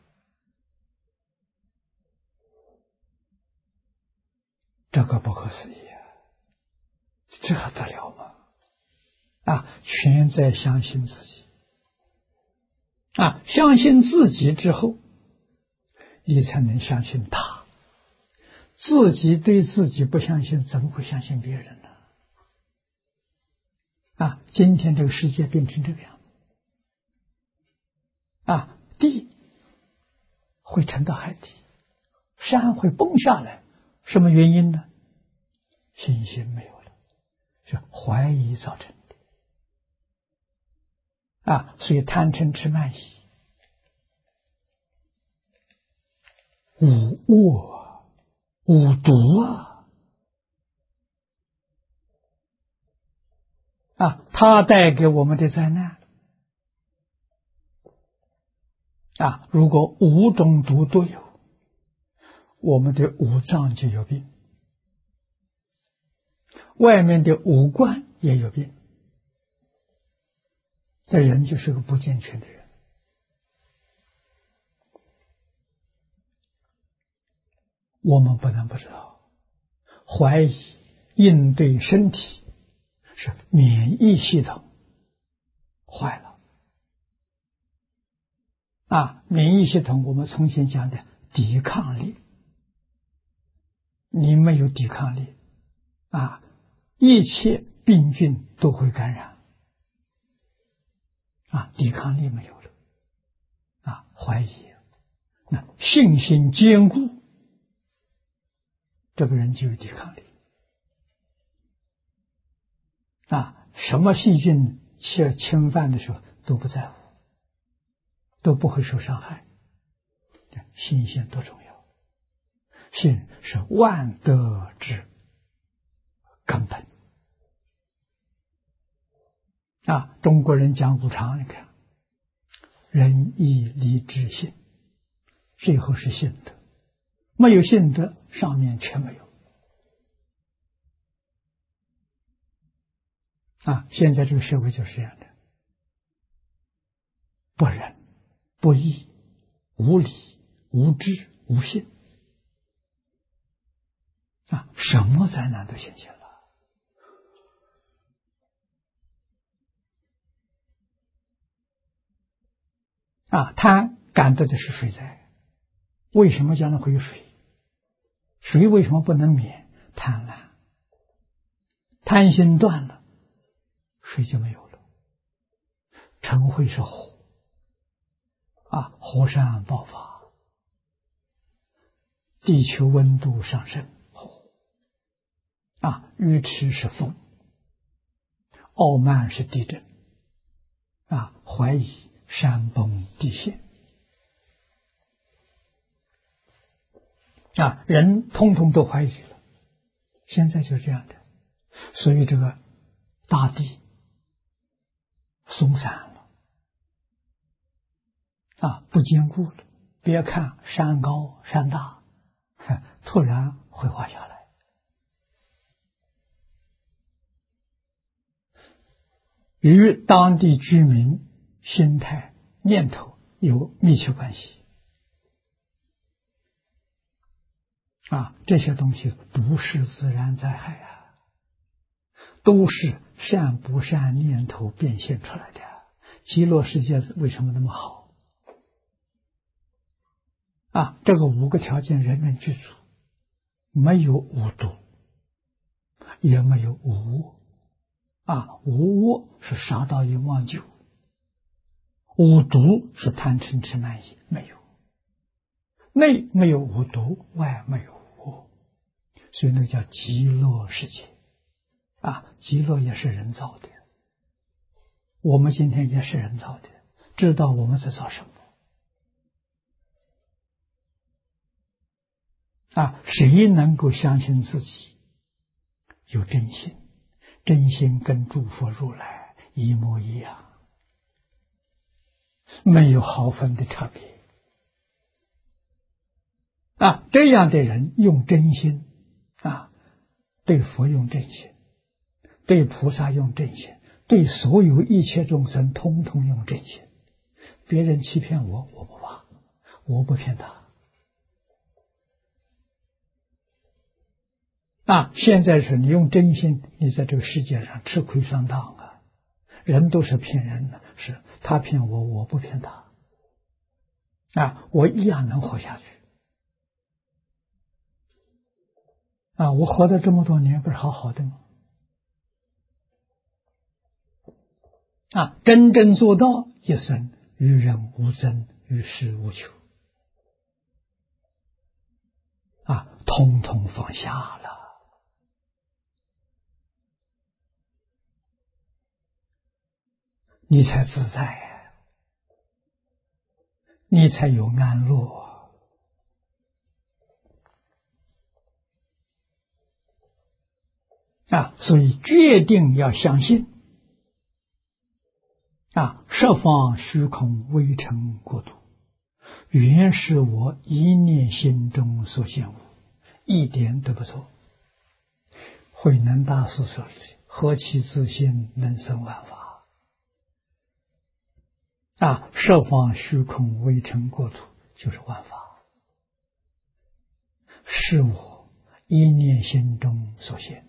Speaker 1: 这个不可思议啊！这得了吗？啊，全在相信自己啊！相信自己之后，你才能相信他。自己对自己不相信，怎么会相信别人呢？啊，今天这个世界变成这个样子啊，地会沉到海底，山会崩下来，什么原因呢？信心没有了，是怀疑造成的啊。所以贪嗔痴慢疑五恶五毒啊啊，它带给我们的灾难啊，如果五种毒都有，我们的五脏就有病，外面的五官也有病，这人就是个不健全的人。我们不能不知道，怀疑应对身体是免疫系统坏了啊，免疫系统我们从前讲的抵抗力，你没有抵抗力啊，一切病菌都会感染啊，抵抗力没有了，啊，怀疑，那信心坚固，这个人就有抵抗力。啊，什么细菌去侵犯的时候都不在乎，都不会受伤害。信心多重要！信是万德之根本。啊，中国人讲无常，你看，仁义礼智信，最后是信德，没有信德，上面全没有。啊，现在这个社会就是这样的，不仁、不义、无理、无知、无信，啊，什么灾难都现前了。啊，贪感得的是水灾，为什么将来会有水？水为什么不能免？贪婪，贪心断了，水就没有了。嗔恚是火，啊，火山爆发，地球温度上升，火，啊，愚痴是风，傲慢是地震，啊，怀疑山崩地陷，啊，人通通都怀疑了，现在就这样的，所以这个大地松散了，啊，不坚固了。别看山高山大，突然会滑下来。与当地居民心态、念头有密切关系。啊，这些东西不是自然灾害啊，都是善不善念头变现出来的。极乐世界为什么那么好？啊，这个五个条件人人具足，没有五毒，也没有无我。啊，无我是杀盗淫妄酒，五毒是贪嗔痴慢疑，没有。内没有五毒，外没有无我，所以那个叫极乐世界。啊，极乐也是人造的，我们今天也是人造的，知道我们在造什么。啊，谁能够相信自己有真心？真心跟诸佛如来一模一样，没有毫分的差别。啊，这样的人用真心，啊，对佛用真心，对菩萨用真心，对所有一切众生通通用真心。别人欺骗我，我不怕，我不骗他。啊，现在是你用真心，你在这个世界上吃亏上当啊！人都是骗人的，是他骗我，我不骗他。啊，我一样能活下去。啊，我活了这么多年，不是好好的吗？啊，真正做到一生与人无争，与世无求。啊，统统放下了。你才自在，你才有安乐。啊，所以决定要相信。啊，十方虚空微尘国土，原是我一念心中所现物，一点都不错。慧能大师说的：“何其自信，能生万法。”啊，十方虚空微尘国土就是万法，是我一念心中所现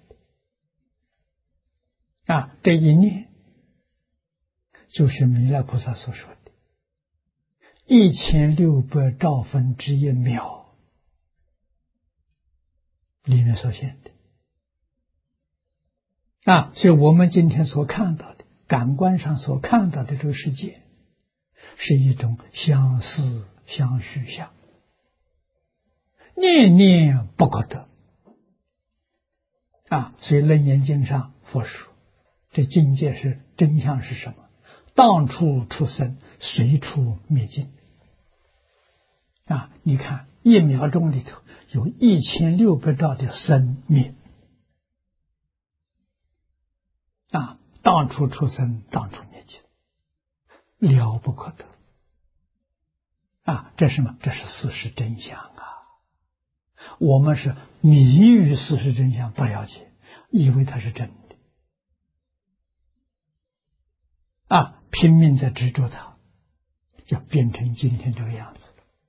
Speaker 1: 的。啊，这一念就是弥勒菩萨所说的一千六百兆分之一秒里面所现的。啊，所以我们今天所看到的感官上所看到的这个世界，是一种相似相续相，念念不可得啊！所以《楞严经》上佛说，这境界是真相是什么？当处出生，随处灭尽啊！你看一秒钟里头有一千六百兆的生灭啊！当处出生，当处灭尽，了不可得啊！这是什么？这是事实真相啊！我们是迷于事实真相，不了解，以为它是真的啊，拼命在执着它，就变成今天这个样子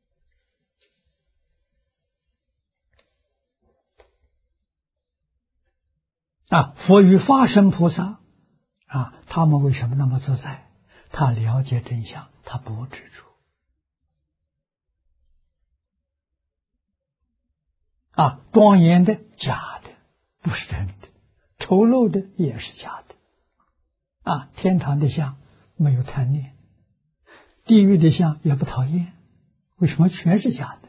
Speaker 1: 啊！佛与法身菩萨啊，他们为什么那么自在？他了解真相，他不执着啊！庄严的假的，不是真的；丑陋的也是假的啊！天堂的相没有贪念，地狱的相也不讨厌，为什么全是假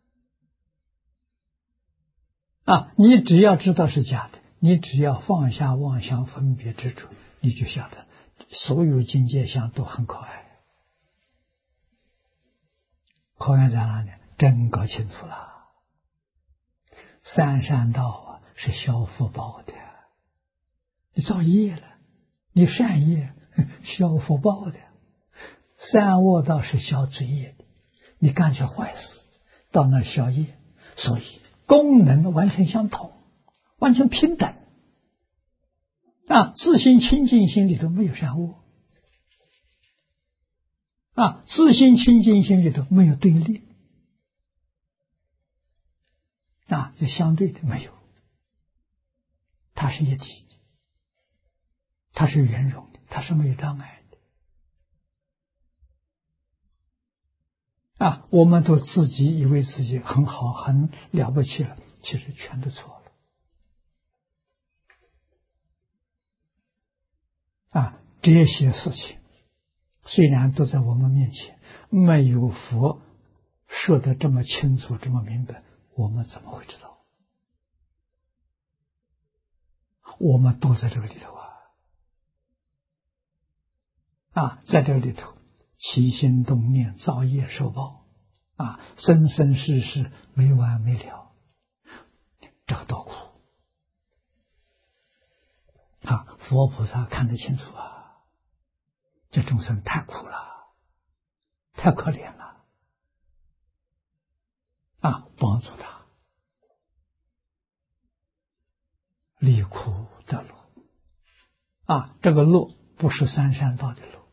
Speaker 1: 的啊？你只要知道是假的，你只要放下妄想分别执着，你就晓得所有境界相都很可爱。可爱在哪里？真搞清楚了。三善道啊，是消福报的。你造业了，你善业消福报的；三恶道是消罪业的。你干些坏事，到那消业，所以功能完全相同，完全平等啊！自心清净心里头没有善恶啊，自心清净心里头没有对立啊，就相对的没有，它是一体，它是圆融的，它是没有障碍的啊！我们都自己以为自己很好很了不起了，其实全都错了啊！这些事情虽然都在我们面前，没有佛说得这么清楚这么明白，我们怎么会知道？我们都在这个里头啊！啊，在这个里头起心动念，造业受报啊，生生世世没完没了，这个多苦啊！佛菩萨看得清楚啊，这众生太苦了，太可怜了啊！帮助他离苦得乐啊！这个乐不是三善道的乐，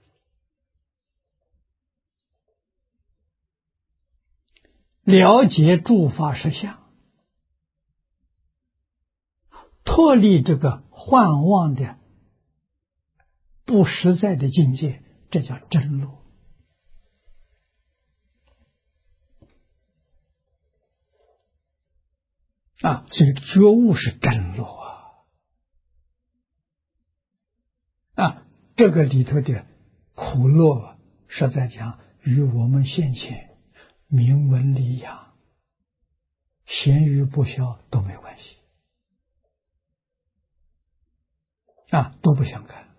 Speaker 1: 了解诸法实相，脱离这个幻妄的不实在的境界，这叫真乐啊！所以觉悟是真乐啊！啊，这个里头的苦乐，实在讲与我们现前名闻利养、咸鱼不消都没关系啊，都不相干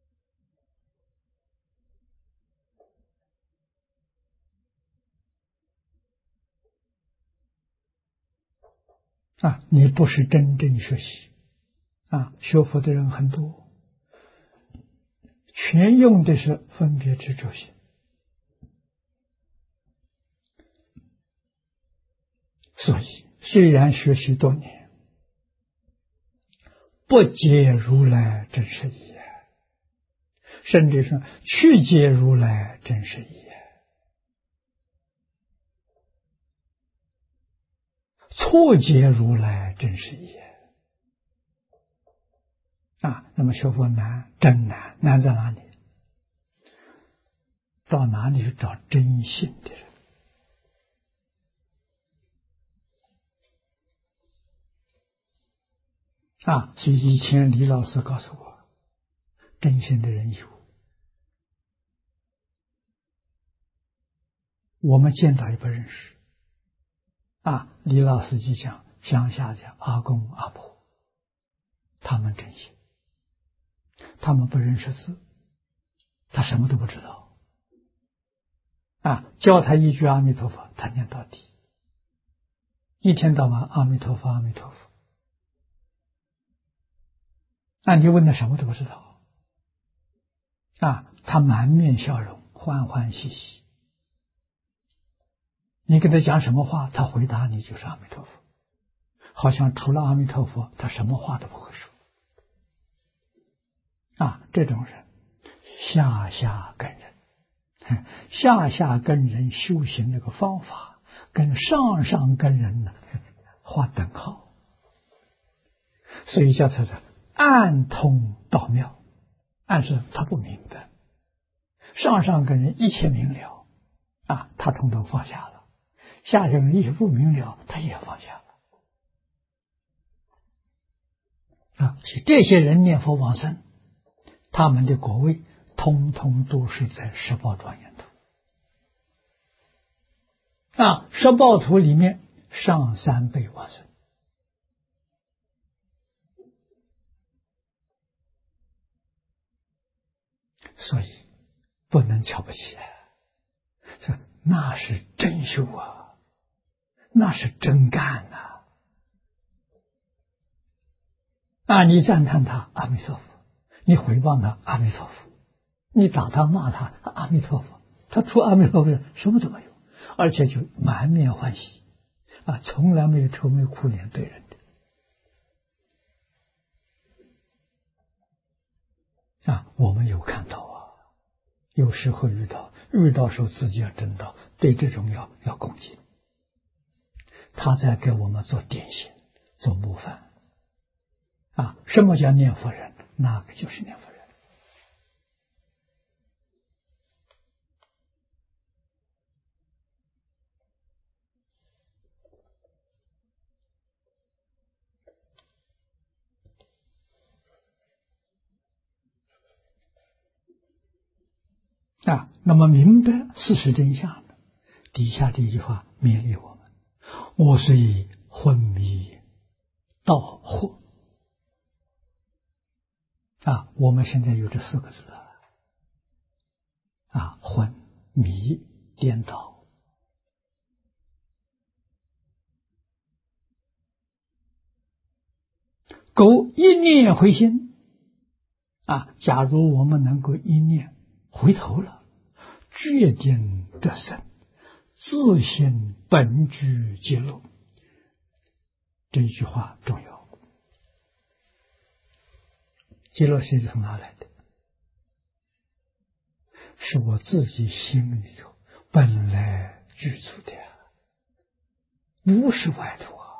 Speaker 1: 啊！你不是真正学习啊，学佛的人很多，全用的是分别执着心，所以虽然学习多年，不解如来真实义，甚至说去解如来真实义，错解如来真实义啊！那么学佛难，真难，难在哪里？到哪里去找真信的人啊？所以以前李老师告诉我， 真心的人有。我们见到也不认识啊。李老师就讲，乡下讲阿公阿婆，他们真心，他们不认识字，他什么都不知道啊。教他一句阿弥陀佛，他念到底，一天到晚阿弥陀佛阿弥陀佛。那你问他什么都不知道啊，他满面笑容，欢欢喜喜。你跟他讲什么话，他回答你就是阿弥陀佛，好像除了阿弥陀佛，他什么话都不会说啊。这种人下下根人，下下根人修行那个方法跟上上根人呢划等号，所以叫他是暗通道妙。暗示他不明白，上上根人一切明了啊，他统统放下了。下下人一切不明了，他也放下了啊。这些人念佛往生，他们的果位通通都是在十报庄严土啊。十报土里面上三辈往生，所以不能瞧不起啊，那是真修啊，那是真干呐！啊，你赞叹他阿弥陀佛，你诽谤他阿弥陀佛，你打他骂他阿弥陀佛，他除阿弥陀佛什么都没有，而且就满面欢喜啊，从来没有愁眉苦脸对人的啊。我们有看到啊，有时候遇到遇到时候自己要知道，对这种要要恭敬。他在给我们做点心，做模范啊。什么叫念佛人？那个就是念佛人啊。那么明白事实真相的，底下这一句话勉励我们：我虽昏迷道惑啊。我们现在有这四个字啊，昏迷颠倒。苟一念回心啊，假如我们能够一念回头了，决定得生，自性本具揭露。这一句话重要。揭露是从哪来的？是我自己心里头本来具足的，不是外头啊。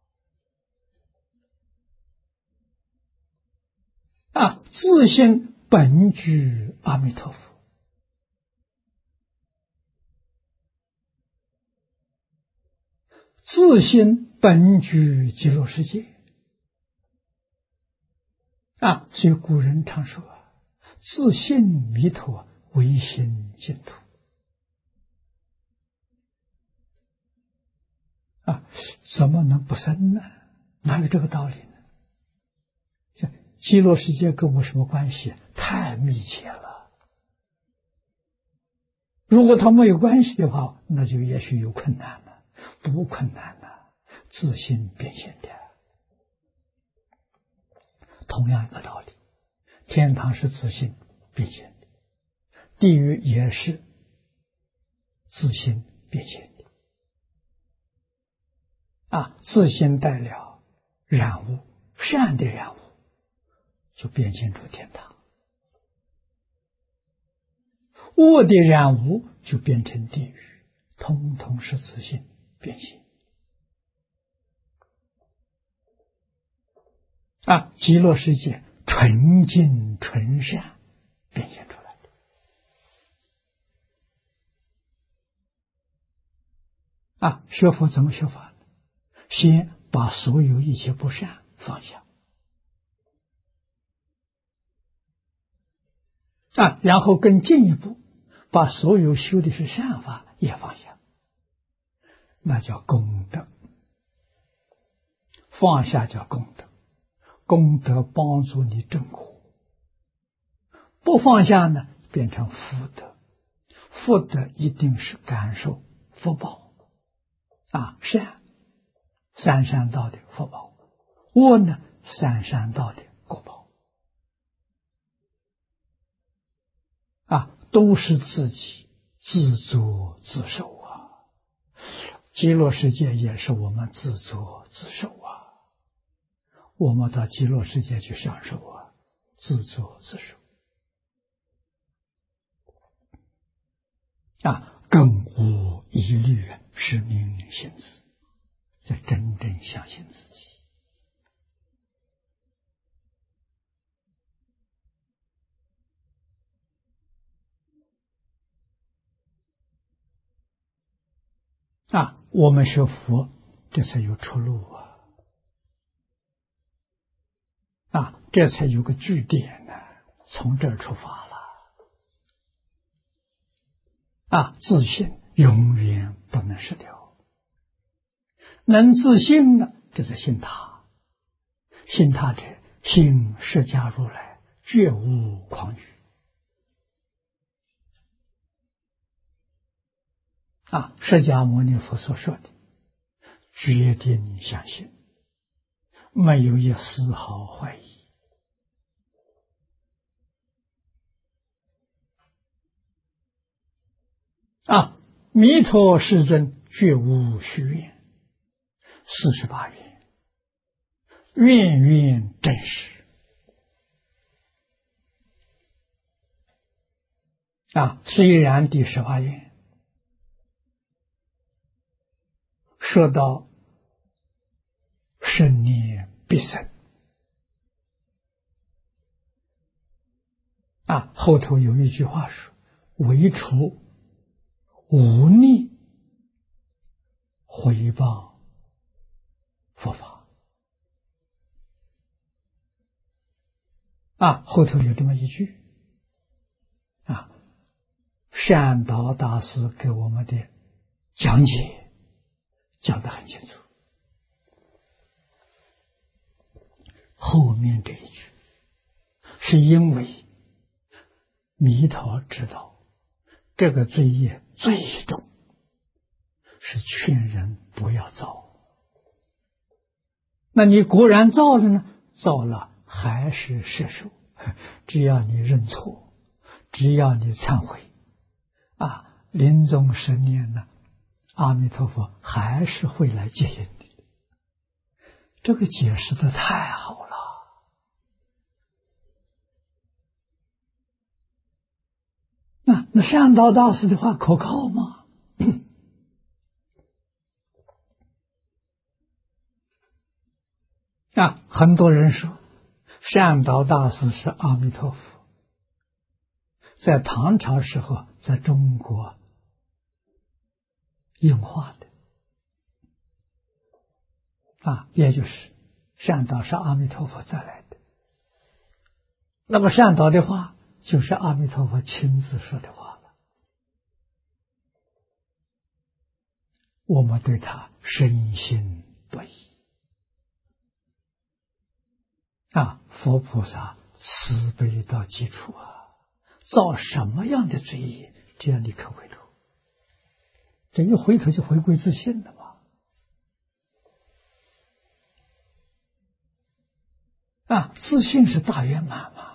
Speaker 1: 啊，自性本具阿弥陀佛，自性本具极乐世界啊。所以古人常说啊，自性弥陀，唯心净土啊，怎么能不生呢？哪有这个道理呢？这极乐世界跟我什么关系？太密切了。如果它没有关系的话，那就也许有困难了。不困难了，自性变现的。同样一个道理，天堂是自性变现的，地狱也是自性变现的啊。自性带了染污，善的染污就变现出天堂，恶的染污就变成地狱，通通是自性变现啊。极乐世界纯净纯善变现出来的啊。学佛怎么学法呢？先把所有一切不善放下啊，然后更进一步，把所有修的是善法也放下，那叫功德。放下叫功德，功德帮助你正果。不放下呢，变成福德。福德一定是感受福报啊，善三善道的福报，恶呢三善道的果报啊，都是自己自作自受啊。极乐世界也是我们自作自受啊。我们到极乐世界去享受啊，自作自受啊，更无疑虑，是明心智，这真正相信自己啊。我们学佛，这才有出路啊，啊，这才有个据点呢，从这儿出发了啊，自信永远不能失掉，能自信呢，这是信他，信他者，信释迦如来，绝无诳语啊。释迦牟尼佛所说的，决定相信，没有一丝毫怀疑啊。弥陀世尊绝无虚愿，四十八愿，愿愿真实啊。虽然第十八愿说到生念必生啊，后头有一句话说，唯除无逆回报佛法啊，后头有这么一句啊，善导大师给我们的讲解讲得很清楚，后面这一句是因为弥陀知道这个罪业最重，是劝人不要造。那你果然造了呢？造了还是摄受，只要你认错，只要你忏悔啊，临终十年呢，阿弥陀佛还是会来接引你。这个解释的太好了。那那善导大师的话可靠吗？啊，很多人说善导大师是阿弥陀佛，在唐朝时候在中国应化的啊，也就是善导是阿弥陀佛再来的。那么善导的话就是阿弥陀佛亲自说的话了，我们对他深信不疑啊。佛菩萨慈悲到极处啊，造什么样的罪业，只要你肯回头，这一回头就回归自信了嘛。啊，自信是大圆满嘛。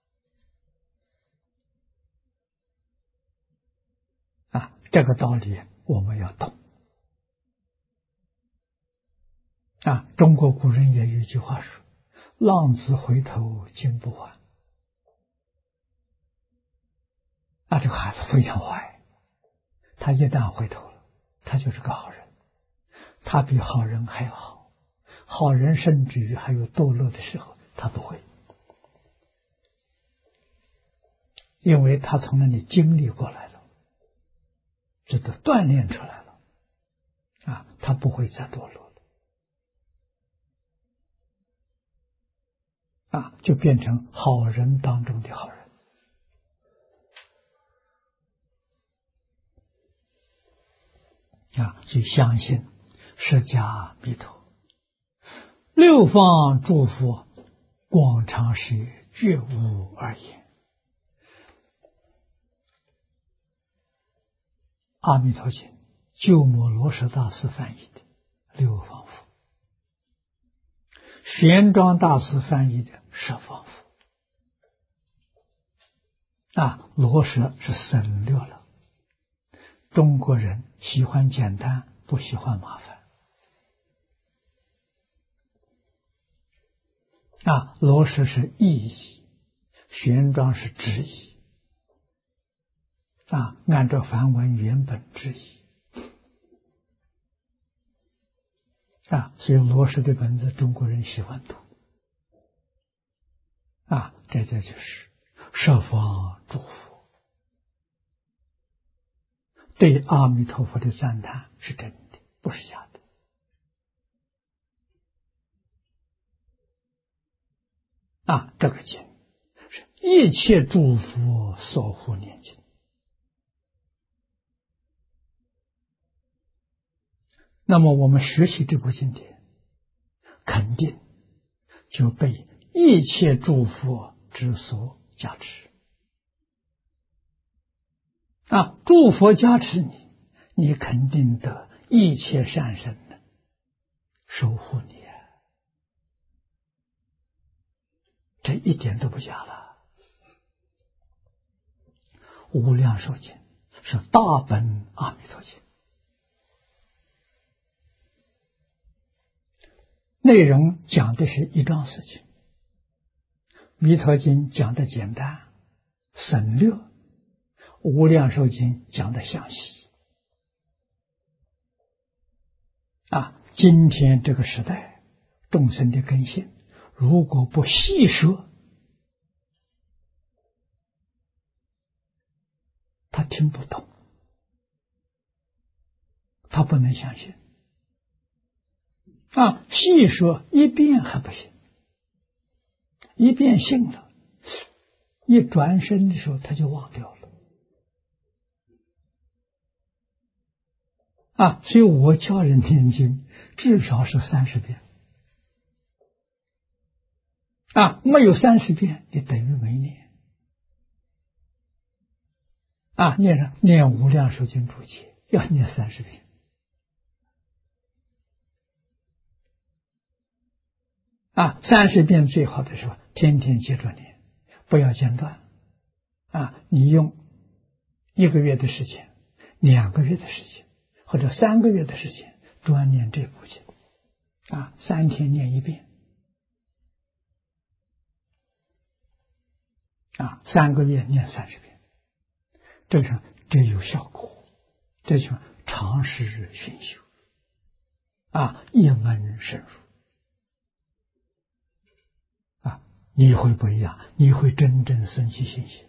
Speaker 1: 啊，这个道理我们要懂。啊，中国古人也有一句话说，浪子回头金不换。啊，这个孩子非常坏，他一旦回头了，他就是个好人，他比好人还要好，好人甚至于还有堕落的时候他不会，因为他从那里经历过来了，这都锻炼出来了啊，他不会再堕落了啊，就变成好人当中的好人啊，就相信释迦弥陀六方诸佛广长舌绝无二言。阿弥陀经鸠摩罗什大师翻译的六方佛，玄奘大师翻译的十方佛。啊，罗什是省略了。中国人喜欢简单，不喜欢麻烦。啊，罗什是意译，玄奘是直译。啊，按照梵文原本直译。啊，所以罗什的文字中国人喜欢读。啊，这就就是十方诸佛对阿弥陀佛的赞叹是真的，不是假的。啊，这个经是一切诸佛所护念经。那么我们学习这部经典，肯定就被一切诸佛之所加持。啊，诸佛加持你，你肯定得一切善神的守护你啊，这一点都不假了。无量寿经是大本阿弥陀经，内容讲的是一桩事情。弥陀经讲的简单省略，无量寿经讲的详细。啊，今天这个时代众生的根性，如果不细说，他听不懂，他不能相信。啊，细说一遍还不行，一遍信了，一转身的时候他就忘掉了。啊，所以我教人念经至少是三十遍。啊，没有三十遍，你等于没念。啊，念上念无量寿经注解要念三十遍。啊，三十遍最好的时候，天天接着念，不要间断。啊，你用一个月的时间、两个月的时间，或者三个月的时间，专念这部经。啊，三天念一遍。啊，三个月念三十遍，这是这有效果，这就长时熏修。啊，一门深入。啊，你会不一样，你会真正生起信心。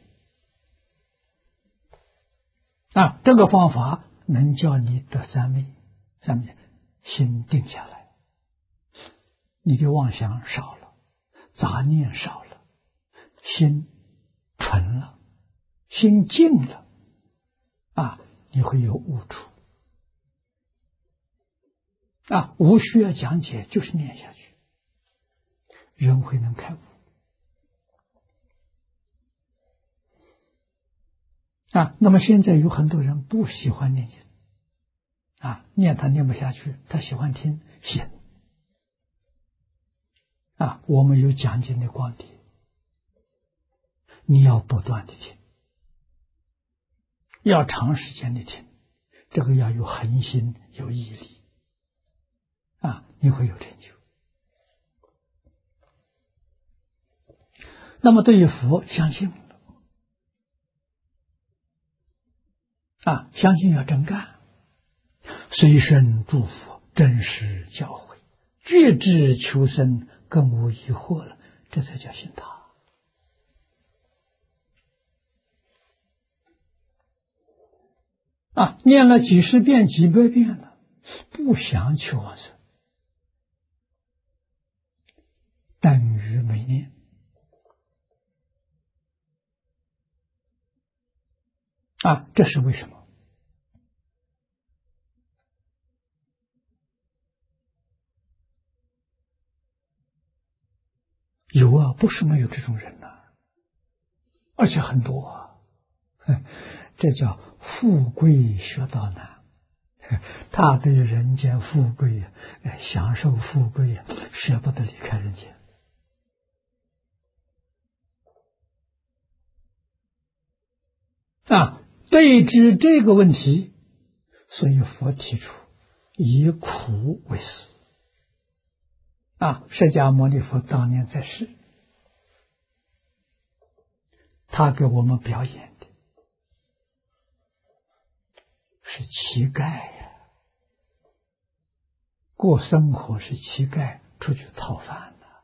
Speaker 1: 啊，这个方法能叫你得三昧，三昧心定下来，你的妄想少了，杂念少了，心纯了，心静了。啊，你会有悟处。啊，无需要讲解，就是念下去，人会能开悟。啊，那么现在有很多人不喜欢念经，啊，念他念不下去，他喜欢听写。啊，我们有讲经的光碟，你要不断的听，要长时间的听，这个要有恒心，有毅力。啊，你会有成就。那么对于佛相信了，啊，相信要真干，随身祝福，真实教诲，觉知求生，更无疑惑了，这才叫信他。啊，念了几十遍、几百遍了，不想求往生，等于没念。啊，这是为什么？ 有啊，不是没有这种人呐、啊，而且很多啊。这叫富贵学道难，他对人间富贵享受富贵舍不得离开人间啊。对治这个问题，所以佛提出以苦为食啊。释迦牟尼佛当年在世，他给我们表演的是乞丐呀、啊，过生活是乞丐出去讨饭的、啊，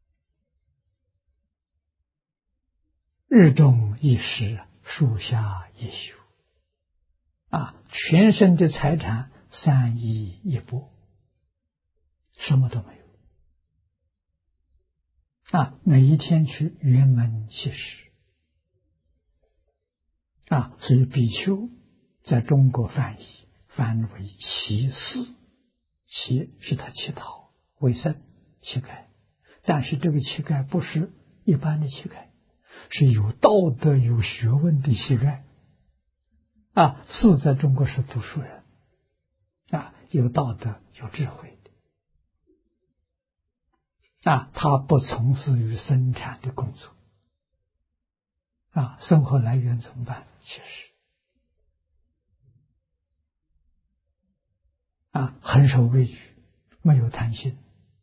Speaker 1: 日中一食，树下一宿啊，全身的财产三衣一钵，什么都没有啊。每一天去辕门乞食啊，所以比丘在中国翻译翻为乞士，乞是他乞讨为生乞丐，但是这个乞丐不是一般的乞丐，是有道德有学问的乞丐啊。士在中国是读书人啊，有道德有智慧的啊，他不从事于生产的工作啊，生活来源怎么办？其实啊，很守规矩，没有贪心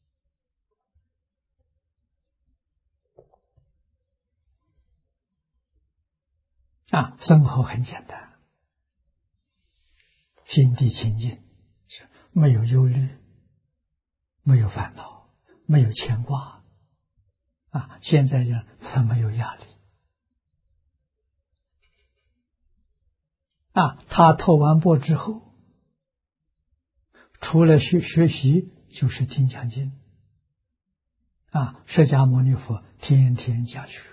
Speaker 1: 啊，生活很简单，心地清净，没有忧虑，没有烦恼，没有牵挂啊。现在人他没有压力啊。他托完钵之后，除了学学习就是听讲经啊。释迦牟尼佛天天讲学，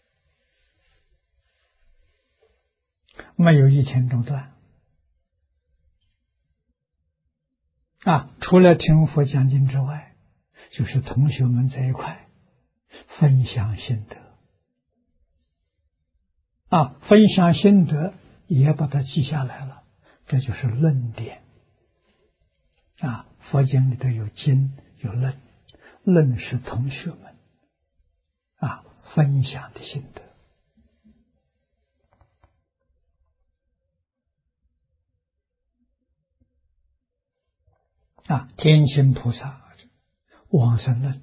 Speaker 1: 没有一天中断啊。除了听佛讲经之外，就是同学们在一块分享心得啊，分享心得也把它记下来了，这就是论点啊。佛经里头有经有论，论是同学们啊分享的心得啊。天心菩萨往生论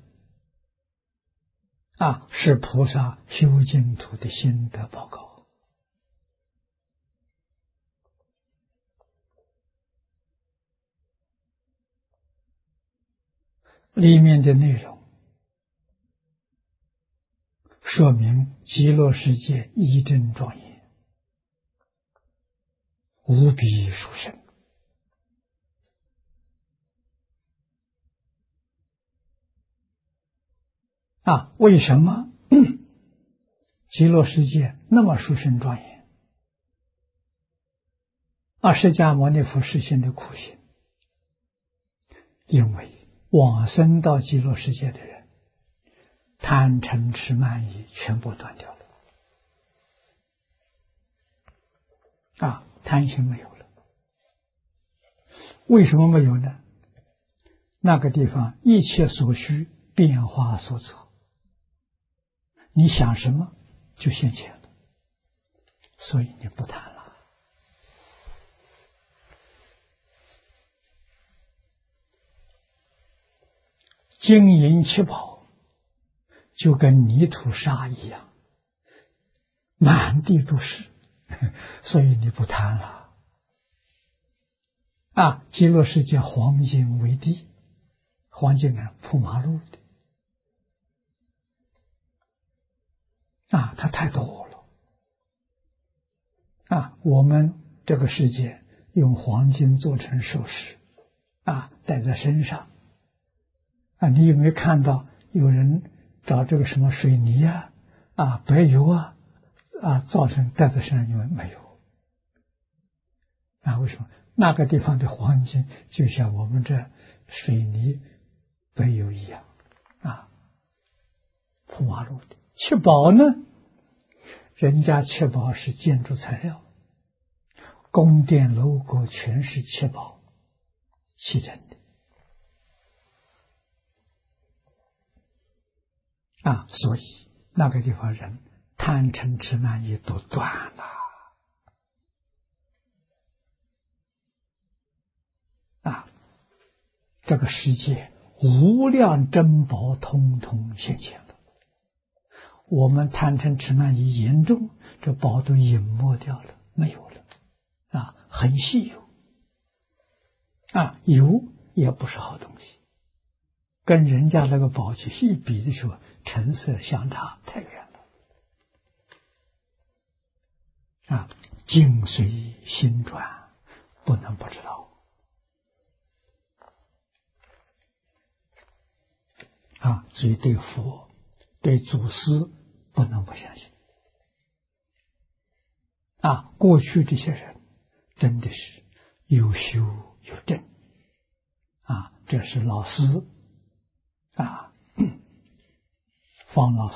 Speaker 1: 啊，是菩萨修净土的心得报告里面的内容说明极乐世界一真庄严，无比殊胜啊。为什么极乐世界那么殊胜庄严啊？释迦牟尼佛实现的苦行，因为往生到极乐世界的人，贪嗔痴慢疑全部断掉了啊，贪心没有了。为什么没有呢？那个地方一切所需变化所作，你想什么就现前了，所以你不贪了。金银七宝就跟泥土沙一样，满地都是，所以你不贪了啊。极乐世界黄金为地，黄金呢铺马路的啊，它太多了啊。我们这个世界用黄金做成首饰啊，戴在身上啊，你有没有看到有人找这个什么水泥啊、啊白油啊啊造成戴在身上？你们没有啊？为什么？那个地方的黄金就像我们这水泥白油一样啊，铺马说的。七宝呢，人家七宝是建筑材料，宫殿楼阁全是七宝砌成的啊，所以那个地方人贪嗔痴慢疑都断了啊，这个世界无量珍宝通通现前了。我们贪嗔痴慢疑严重，这宝都隐没掉了，没有了啊，很稀有啊，有也不是好东西，跟人家那个宝去一比的时候，成色相差太远了啊，境随心转，不能不知道啊，所以对佛对祖师不能不相信啊！过去这些人真的是有修有证啊，这是老师啊，方老师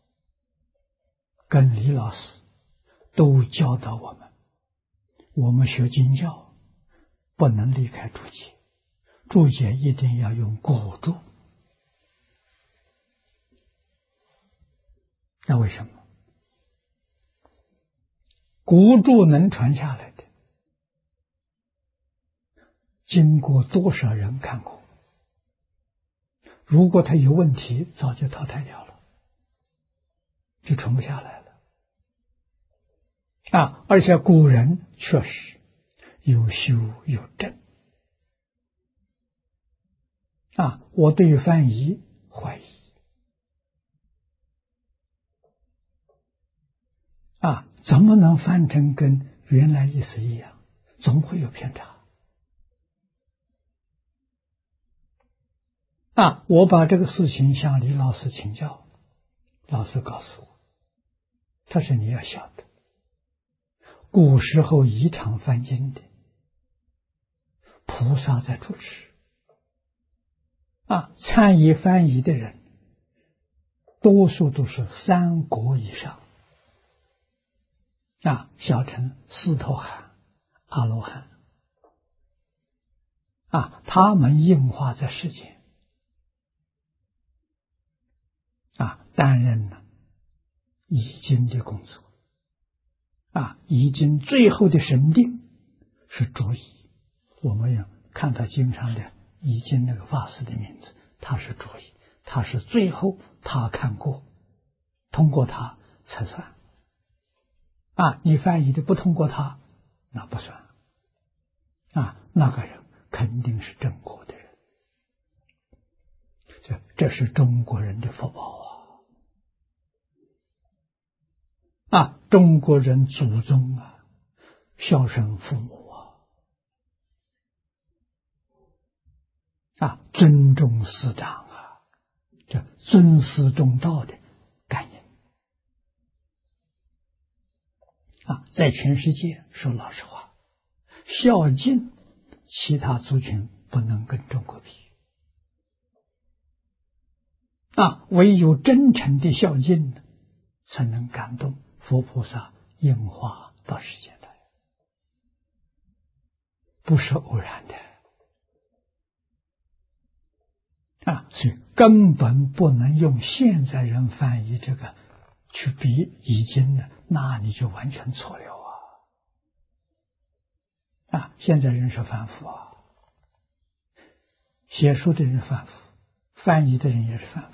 Speaker 1: 跟李老师都教导我们，我们学经教不能离开注解，注解一定要用古注。那为什么？古注能传下来的，经过多少人看过，如果他有问题，早就淘汰掉了，就传不下来了啊！而且古人确实有修有证啊，我对翻译怀疑啊，怎么能翻成跟原来意思一样？总会有偏差啊！我把这个事情向李老师请教，老师告诉我，他说你要晓得，古时候一场翻经的菩萨在主持啊，参与翻译的人多数都是三国以上啊，小乘斯陀含、阿罗汉啊，他们应化在世间啊，担任了译经的工作啊，译经最后的审定是主译，我们要看他经常的译经那个法师的名字，他是主译，他是最后他看过，通过他才算啊，你翻译的不通过他，那不算啊，那个人肯定是正果的人，这这是中国人的福报啊！啊，中国人祖宗啊，孝顺父母啊，啊，尊重师长啊，这尊师重道的感应啊，在全世界说老实话，孝敬其他族群不能跟中国比啊，唯有真诚的孝敬才能感动佛菩萨应化到世间来，不是偶然的啊，所以根本不能用现在人翻译这个去比已经的，那你就完全错了啊！啊，现在人是凡夫啊，写书的人凡夫，翻译的人也是凡夫。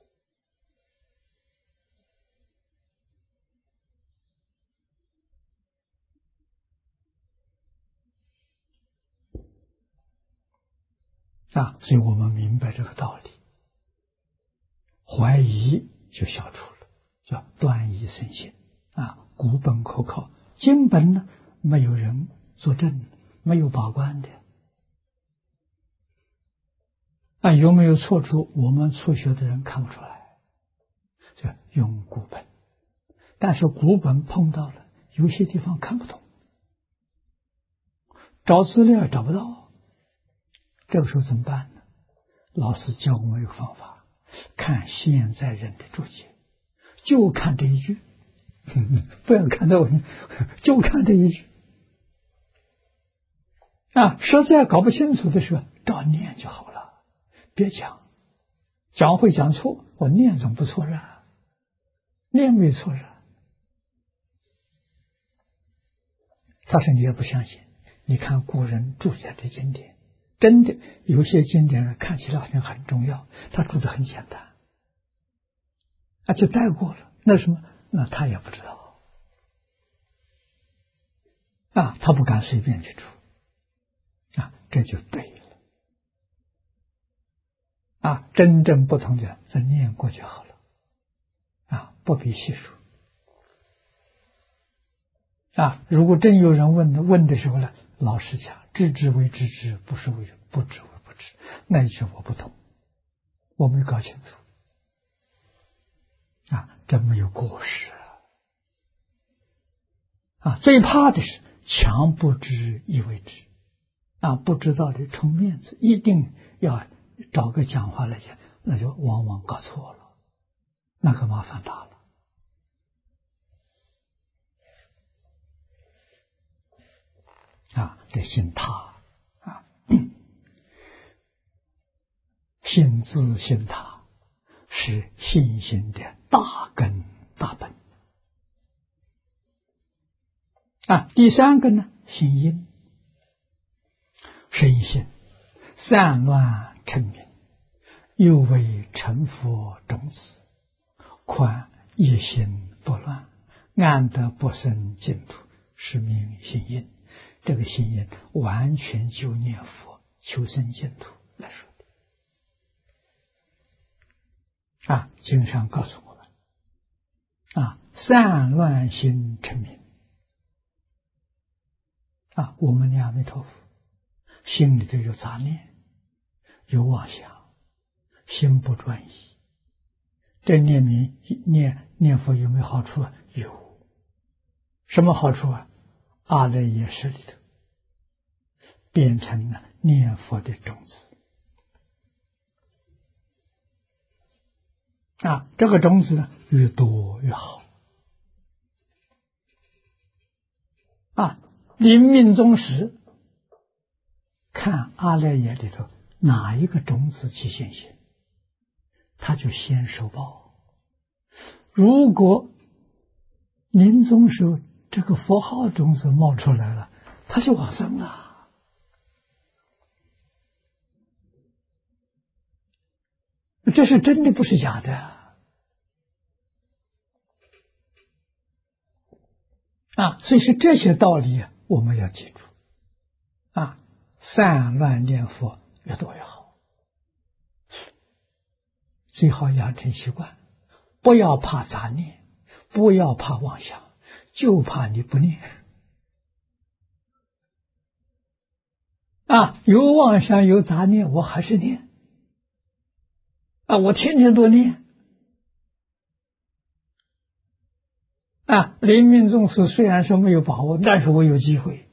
Speaker 1: 啊，所以我们明白这个道理，怀疑就消除了，叫断疑生信啊。古本可靠，经本呢没有人作证，没有把关的啊，有没有错处，我们初学的人看不出来，就用古本，但是古本碰到了，有些地方看不懂，找资料找不到。这个时候怎么办呢？老师教我们一个方法，看现在人的注解就看这一句，不要看到就看这一句啊！实在搞不清楚的时候，照念就好了，别讲，讲会讲错，我念总不错啊，念没错啊。他说你也不相信，你看古人注解的经典，真的有些经典看起来好像很重要，他注的很简单，啊，就带过了。那什么？那他也不知道啊，他不敢随便去注啊，这就对了啊。真正不同的，再念过就好了啊，不必细数。啊，如果真有人问问的时候呢，老实讲，知之为知之，不是为不知为不知，那一句我不懂，我没搞清楚啊，这没有过失啊！最怕的是强不知以为知啊，不知道的充面子，一定要找个讲话来讲，那就往往搞错了，那个麻烦大了。啊，这信他啊，信自信他是信心的大根大本啊。第三个呢，信因，深信散乱成名，又为成佛种子，况一心不乱，安得不生净土，是名信因。这个信因完全就念佛求生净土来说的啊。经上告诉我们啊，散乱心成名啊，我们念阿弥陀佛，心里头有杂念，有妄想，心不专一，这念名念念佛有没有好处啊？有。什么好处啊？阿赖耶识里头变成了念佛的种子啊，这个种子呢越多越好啊。临命终时，看阿赖耶里头哪一个种子起现行，他就先受报。如果临终时候这个佛号种子冒出来了，他就往生了。这是真的，不是假的啊！所以是这些道理我们要记住啊，散乱念佛越多越好，最好养成习惯，不要怕杂念，不要怕妄想，就怕你不念啊！有妄想有杂念，我还是念啊，我天天都念啊。临命终时虽然说没有把握，但是我有机会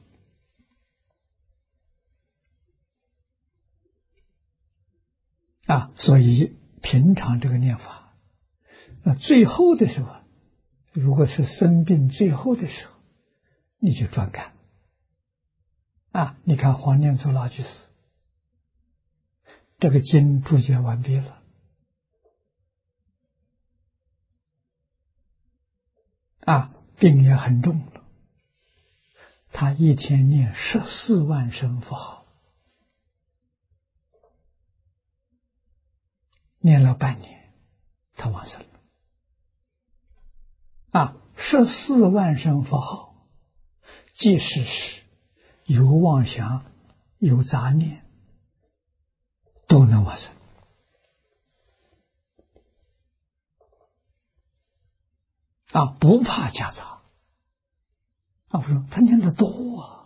Speaker 1: 啊。所以平常这个念法，那最后的时候，如果是生病最后的时候，你就专干啊。你看黄念祖老居士，这个经注解完毕了啊，病也很重了，他一天念十四万声佛号，念了半年，他往生了啊。十四万声佛号，即使是有妄想有杂念，都能往生啊，不怕夹杂啊。我说他念的多啊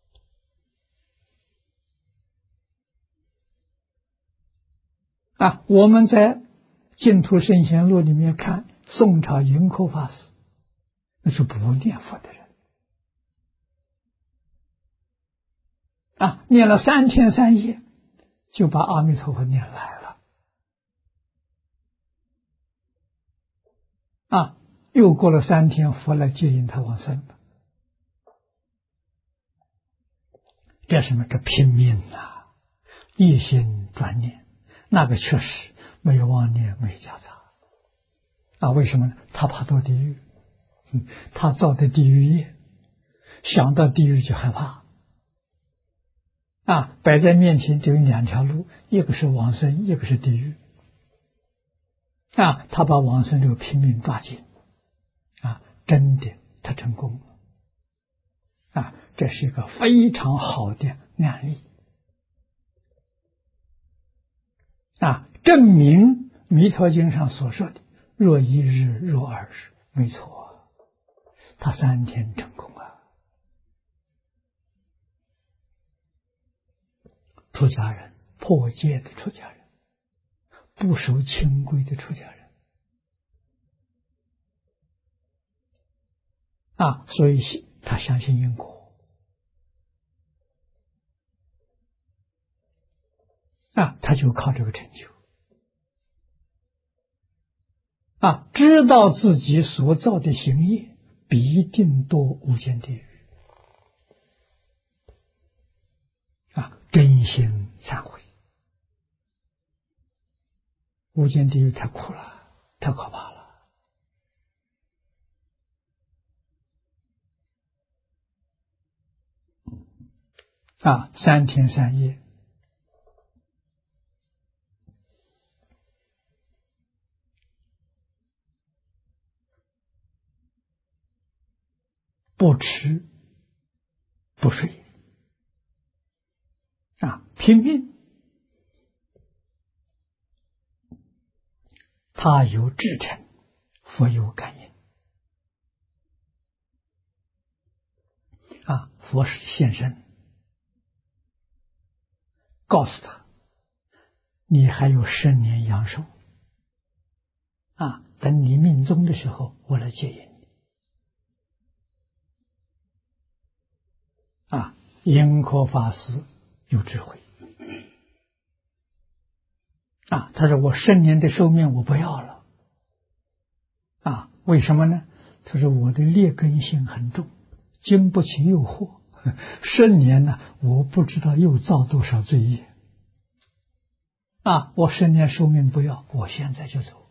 Speaker 1: 啊！我们在《净土圣贤录》里面看宋朝云口法师，那是不念佛的人啊，念了三天三夜就把阿弥陀佛念来了啊。 又过了三天，佛来接引他往生了。这什么？这拼命啊！一心专念，那个确实没有妄念，没有夹杂啊。为什么呢？他怕堕地狱，嗯，他造的地狱业，想到地狱就害怕啊。摆在面前就有两条路，一个是往生，一个是地狱啊。他把往生这个拼命抓紧啊，真的他成功了啊。这是一个非常好的案例啊，证明弥陀经上所说的若一日若二日，没错，他三天成功啊。出家人，破戒的出家人，不守清规的出家人啊，所以他相信因果啊，他就靠这个成就啊，知道自己所造的行业必定堕无间地狱啊，真心忏悔。无间地狱太苦了，太可怕了啊！三天三夜不吃不睡啊，拼命。他有至诚，佛有感应啊！佛是现身，告诉他，你还有十年阳寿啊！等你命终的时候，我来接引你啊！盈科法师有智慧啊！他说我十年的寿命我不要了啊！为什么呢？他说我的劣根性很重，经不起诱惑，十年呢，我不知道又造多少罪业啊！我十年寿命不要，我现在就走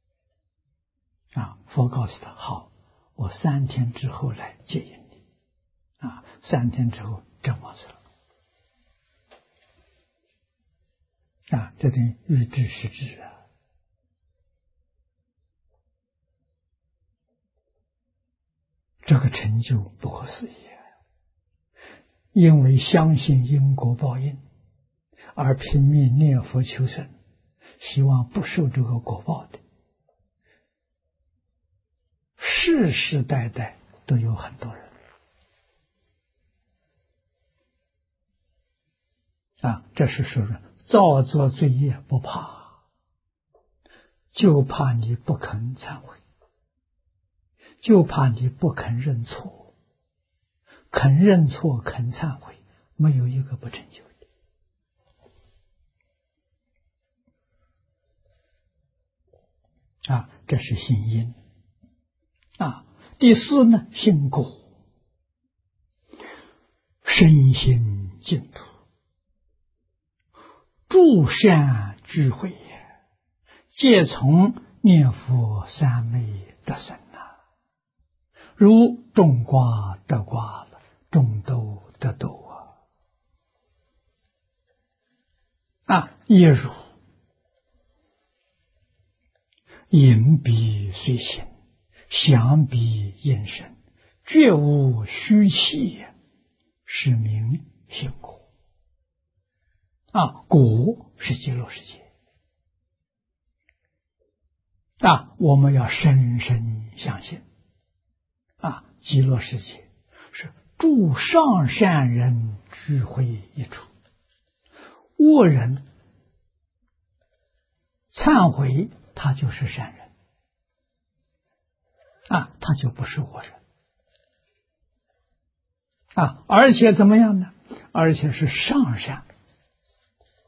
Speaker 1: 啊！佛告诉他，好，我三天之后来接引你啊！三天之后真往生啊！这等于预知实质啊！这个成就不可思议啊！因为相信因果报应，而拼命念佛求生，希望不受这个果报的，世世代代都有很多人啊！这是说的造作罪业不怕，就怕你不肯忏悔，就怕你不肯认错，肯认错肯忏悔，没有一个不成就的啊！这是信因啊。第四呢，信果，身心净土，诸善聚会也，皆从念佛三昧得生啊。如种瓜得瓜了，种豆得豆啊！啊，也如言必随行，想必应身，绝无虚气，是名信果啊！果是极乐世界啊！我们要深深相信啊！极乐世界是诸上善人聚会一处，恶人忏悔，他就是善人啊，他就不是恶人啊，而且怎么样呢？而且是上善，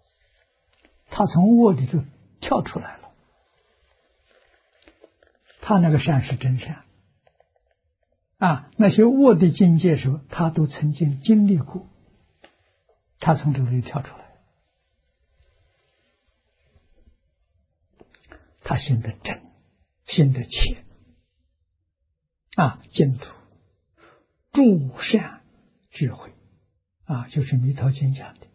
Speaker 1: 他从恶里头跳出来了，他他那个善是真善啊，那些恶的境界时候，他都曾经经历过，他从这里跳出来，他心得真，心得切啊，净土诸善智慧啊，就是弥陀经讲的。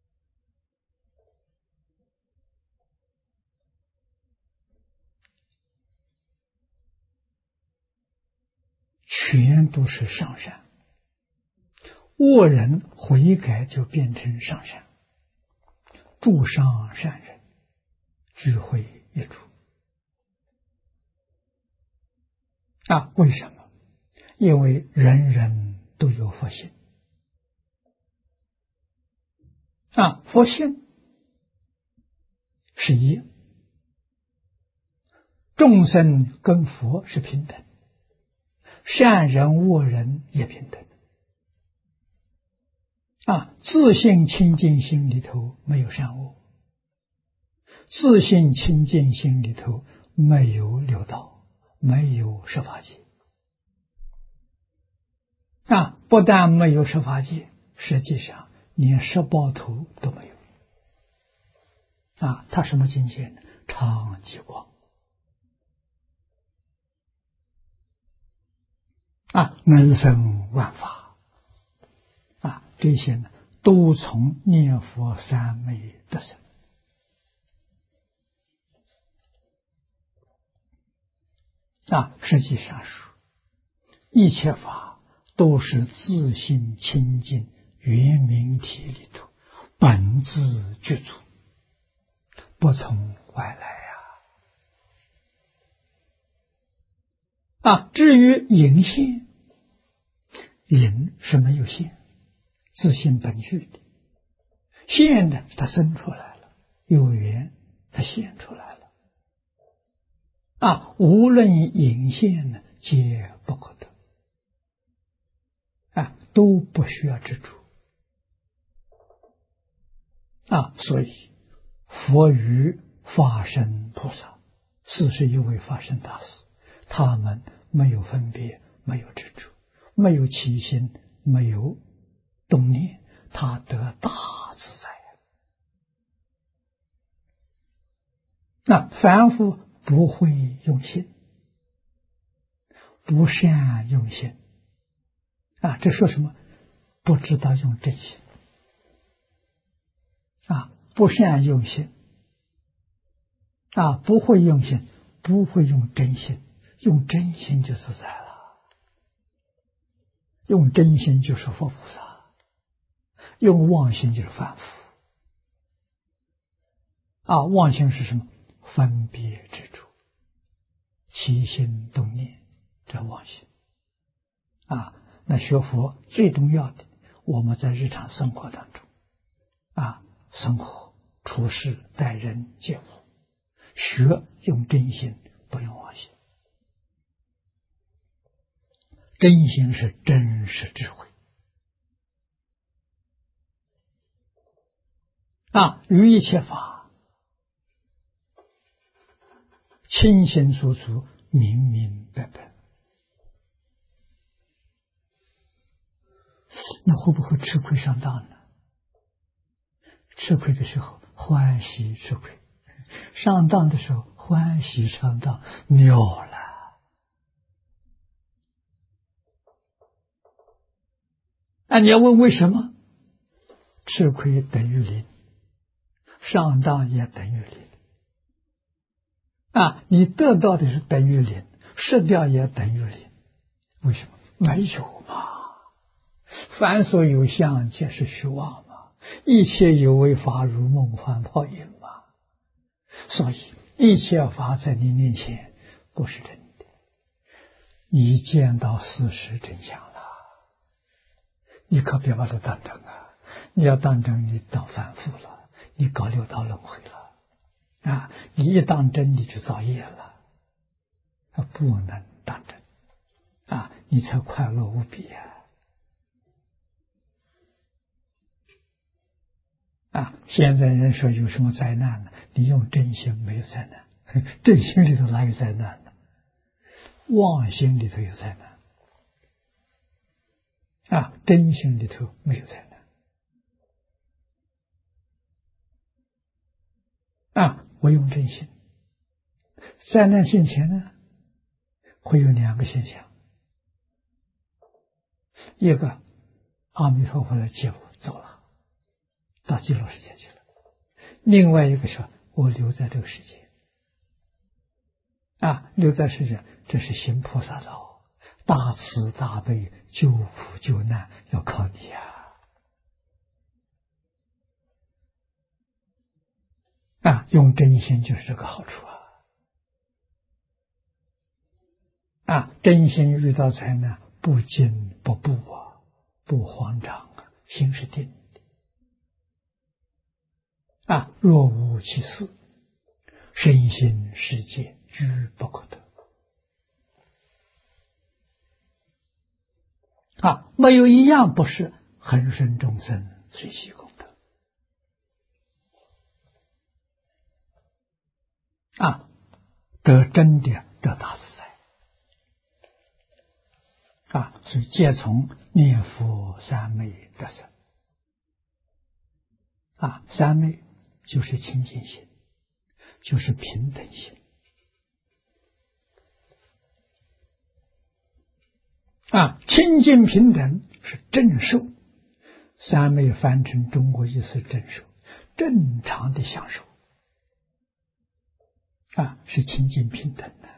Speaker 1: 全都是上善，恶人悔改就变成上善，助上善人，智慧一出啊！为什么？因为人人都有佛性啊，佛性是一，众生跟佛是平等。善人恶人也平等啊！自信清净心里头没有善恶，自信清净心里头没有六道，没有十法界啊！不但没有十法界，实际上连十报图都没有啊！他什么境界呢？常寂光啊，能生万法啊，这些呢都从念佛三昧得生啊。实际上是一切法都是自性清净圆明体里头本自具足，不从外来啊。啊，至于隐现，隐是没有现，自性本具的，现的它生出来了，有缘它现出来了啊。无论隐现呢，皆不可得啊，都不需要执着啊。所以佛与法身菩萨四十一位法身大士，他们没有分别，没有执着，没有起心，没有动念，他得大自在。那凡夫不会用心，不善用心啊，这说什么？不知道用真心啊，不善用心啊，不会用心，不会用真心，用真心就自在了，用真心就是佛菩萨，用妄心就是凡夫啊。妄心是什么？分别执着，起心动念，这妄心啊。那学佛最重要的，我们在日常生活当中啊，生活处事待人接物，学用真心，不用妄心。真心是真实智慧啊，于一切法清心所处，明明白白。那会不会吃亏上当呢？吃亏的时候欢喜吃亏，上当的时候欢喜上当，妙了啊！你要问为什么？吃亏等于零，上当也等于零啊！你得到的是等于零，失掉也等于零，为什么？没有嘛！凡所有相，皆是虚妄嘛，一切有为法，如梦幻泡影嘛。所以一切法在你面前不是真的，你见到事实真相了，你可别把它当真啊！你要当真，你当反复了，你搞六道轮回了啊！你一当真，你就造业了，啊，不能当真啊！你才快乐无比啊！啊！现在人说有什么灾难呢？你用真心没有灾难，真心里头哪有灾难呢？ 妄心里头有灾难啊，真心里头没有灾难啊。我用真心，灾难现前呢，会有两个现象，一个阿弥陀佛来接我走了，到极乐世界去了；另外一个是我留在这个世界啊，留在世界，这是行菩萨道，大慈大悲，救苦救难，要靠你啊！啊，用真心就是这个好处啊！啊，真心遇到灾难，不惊不怖啊，不慌张啊，心是定的啊，若无其事，身心世界居不可得啊，没有一样不是恒生众生随喜功德啊，得真的得大自在啊，所以皆从念佛三昧得生啊，三昧就是清净心，就是平等心啊，清净平等是正受，三昧翻成中国意思正受，正常的享受啊，是清净平等的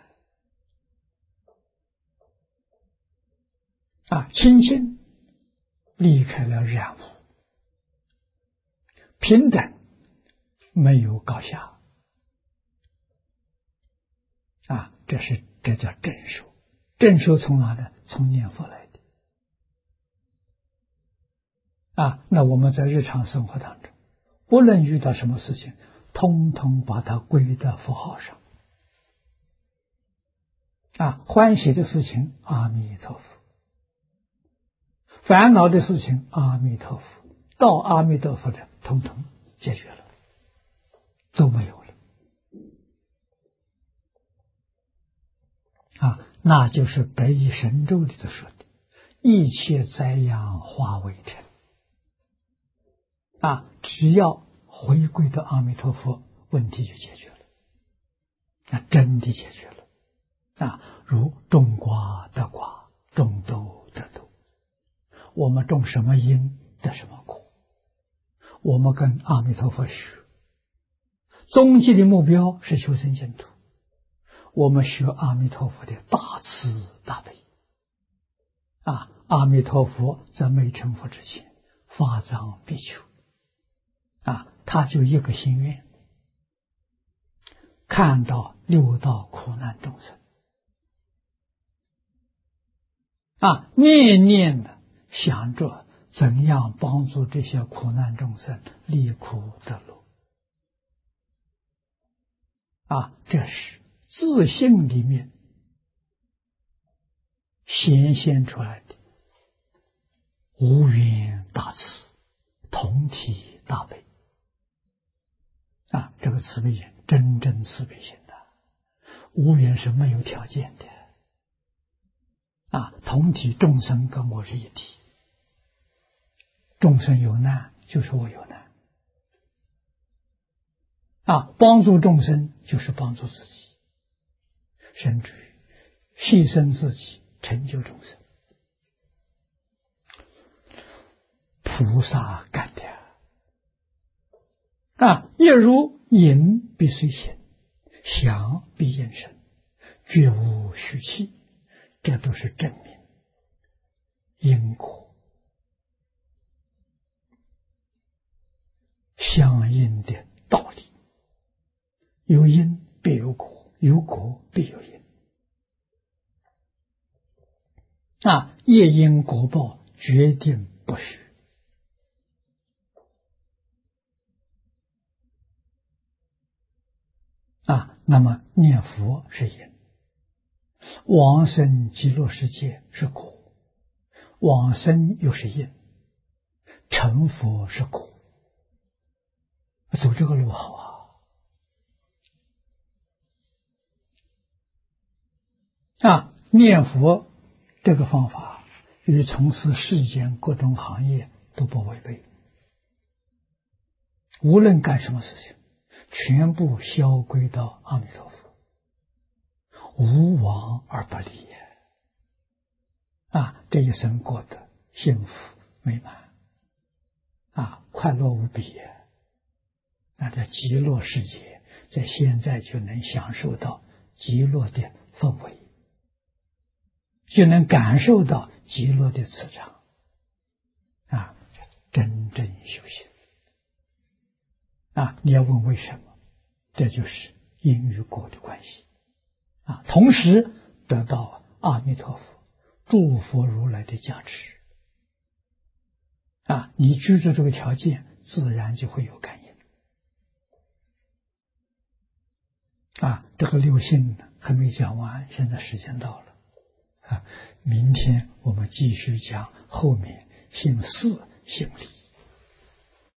Speaker 1: 啊，清净离开了染污，平等没有高下啊，这是这叫正受。正受从哪呢？从念佛来的啊。那我们在日常生活当中，不论遇到什么事情，通通把它归到佛号上啊。欢喜的事情，阿弥陀佛；烦恼的事情，阿弥陀佛。到阿弥陀佛的，通通解决了，都没有了啊。那就是白衣神咒里头说的，一切灾殃化为尘啊，只要回归到阿弥陀佛，问题就解决了，那真的解决了啊。如种瓜得瓜，种豆得豆，我们种什么因得什么果，我们跟阿弥陀佛学，终极的目标是求生净土，我们学阿弥陀佛的大慈大悲啊！阿弥陀佛在没成佛之前，法藏比丘啊，他就一个心愿，看到六道苦难众生啊，念念的想着怎样帮助这些苦难众生离苦得乐啊，这是自性里面显现出来的无缘大慈，同体大悲啊，这个慈悲心真正慈悲心的，无缘是没有条件的啊，同体众生跟我是一体，众生有难就是我有难啊，帮助众生就是帮助自己，甚至于牺牲自己成就众生，菩萨干的啊！亦如隐必随显，想必应身，绝无虚气，这都是证明因果相应的道理。有因必有果，有果必有因啊！业因果报决定不虚啊。那么念佛是因，往生极乐世界是果，往生又是因，成佛是果，走这个路好啊！啊， 念佛这个方法与从事世间各种行业都不违背，无论干什么事情，全部销归到阿弥陀佛，无往而不利啊！这一生过得幸福美满啊，快乐无比。那在极乐世界，在现在就能享受到极乐的氛围，就能感受到极乐的磁场啊，真正修行啊！你要问为什么？这就是因与果的关系啊，同时得到阿弥陀佛诸佛如来的加持啊，你居住这个条件，自然就会有感应啊。这个六性还没讲完，现在时间到了啊，明天我们继续讲后面性四性理。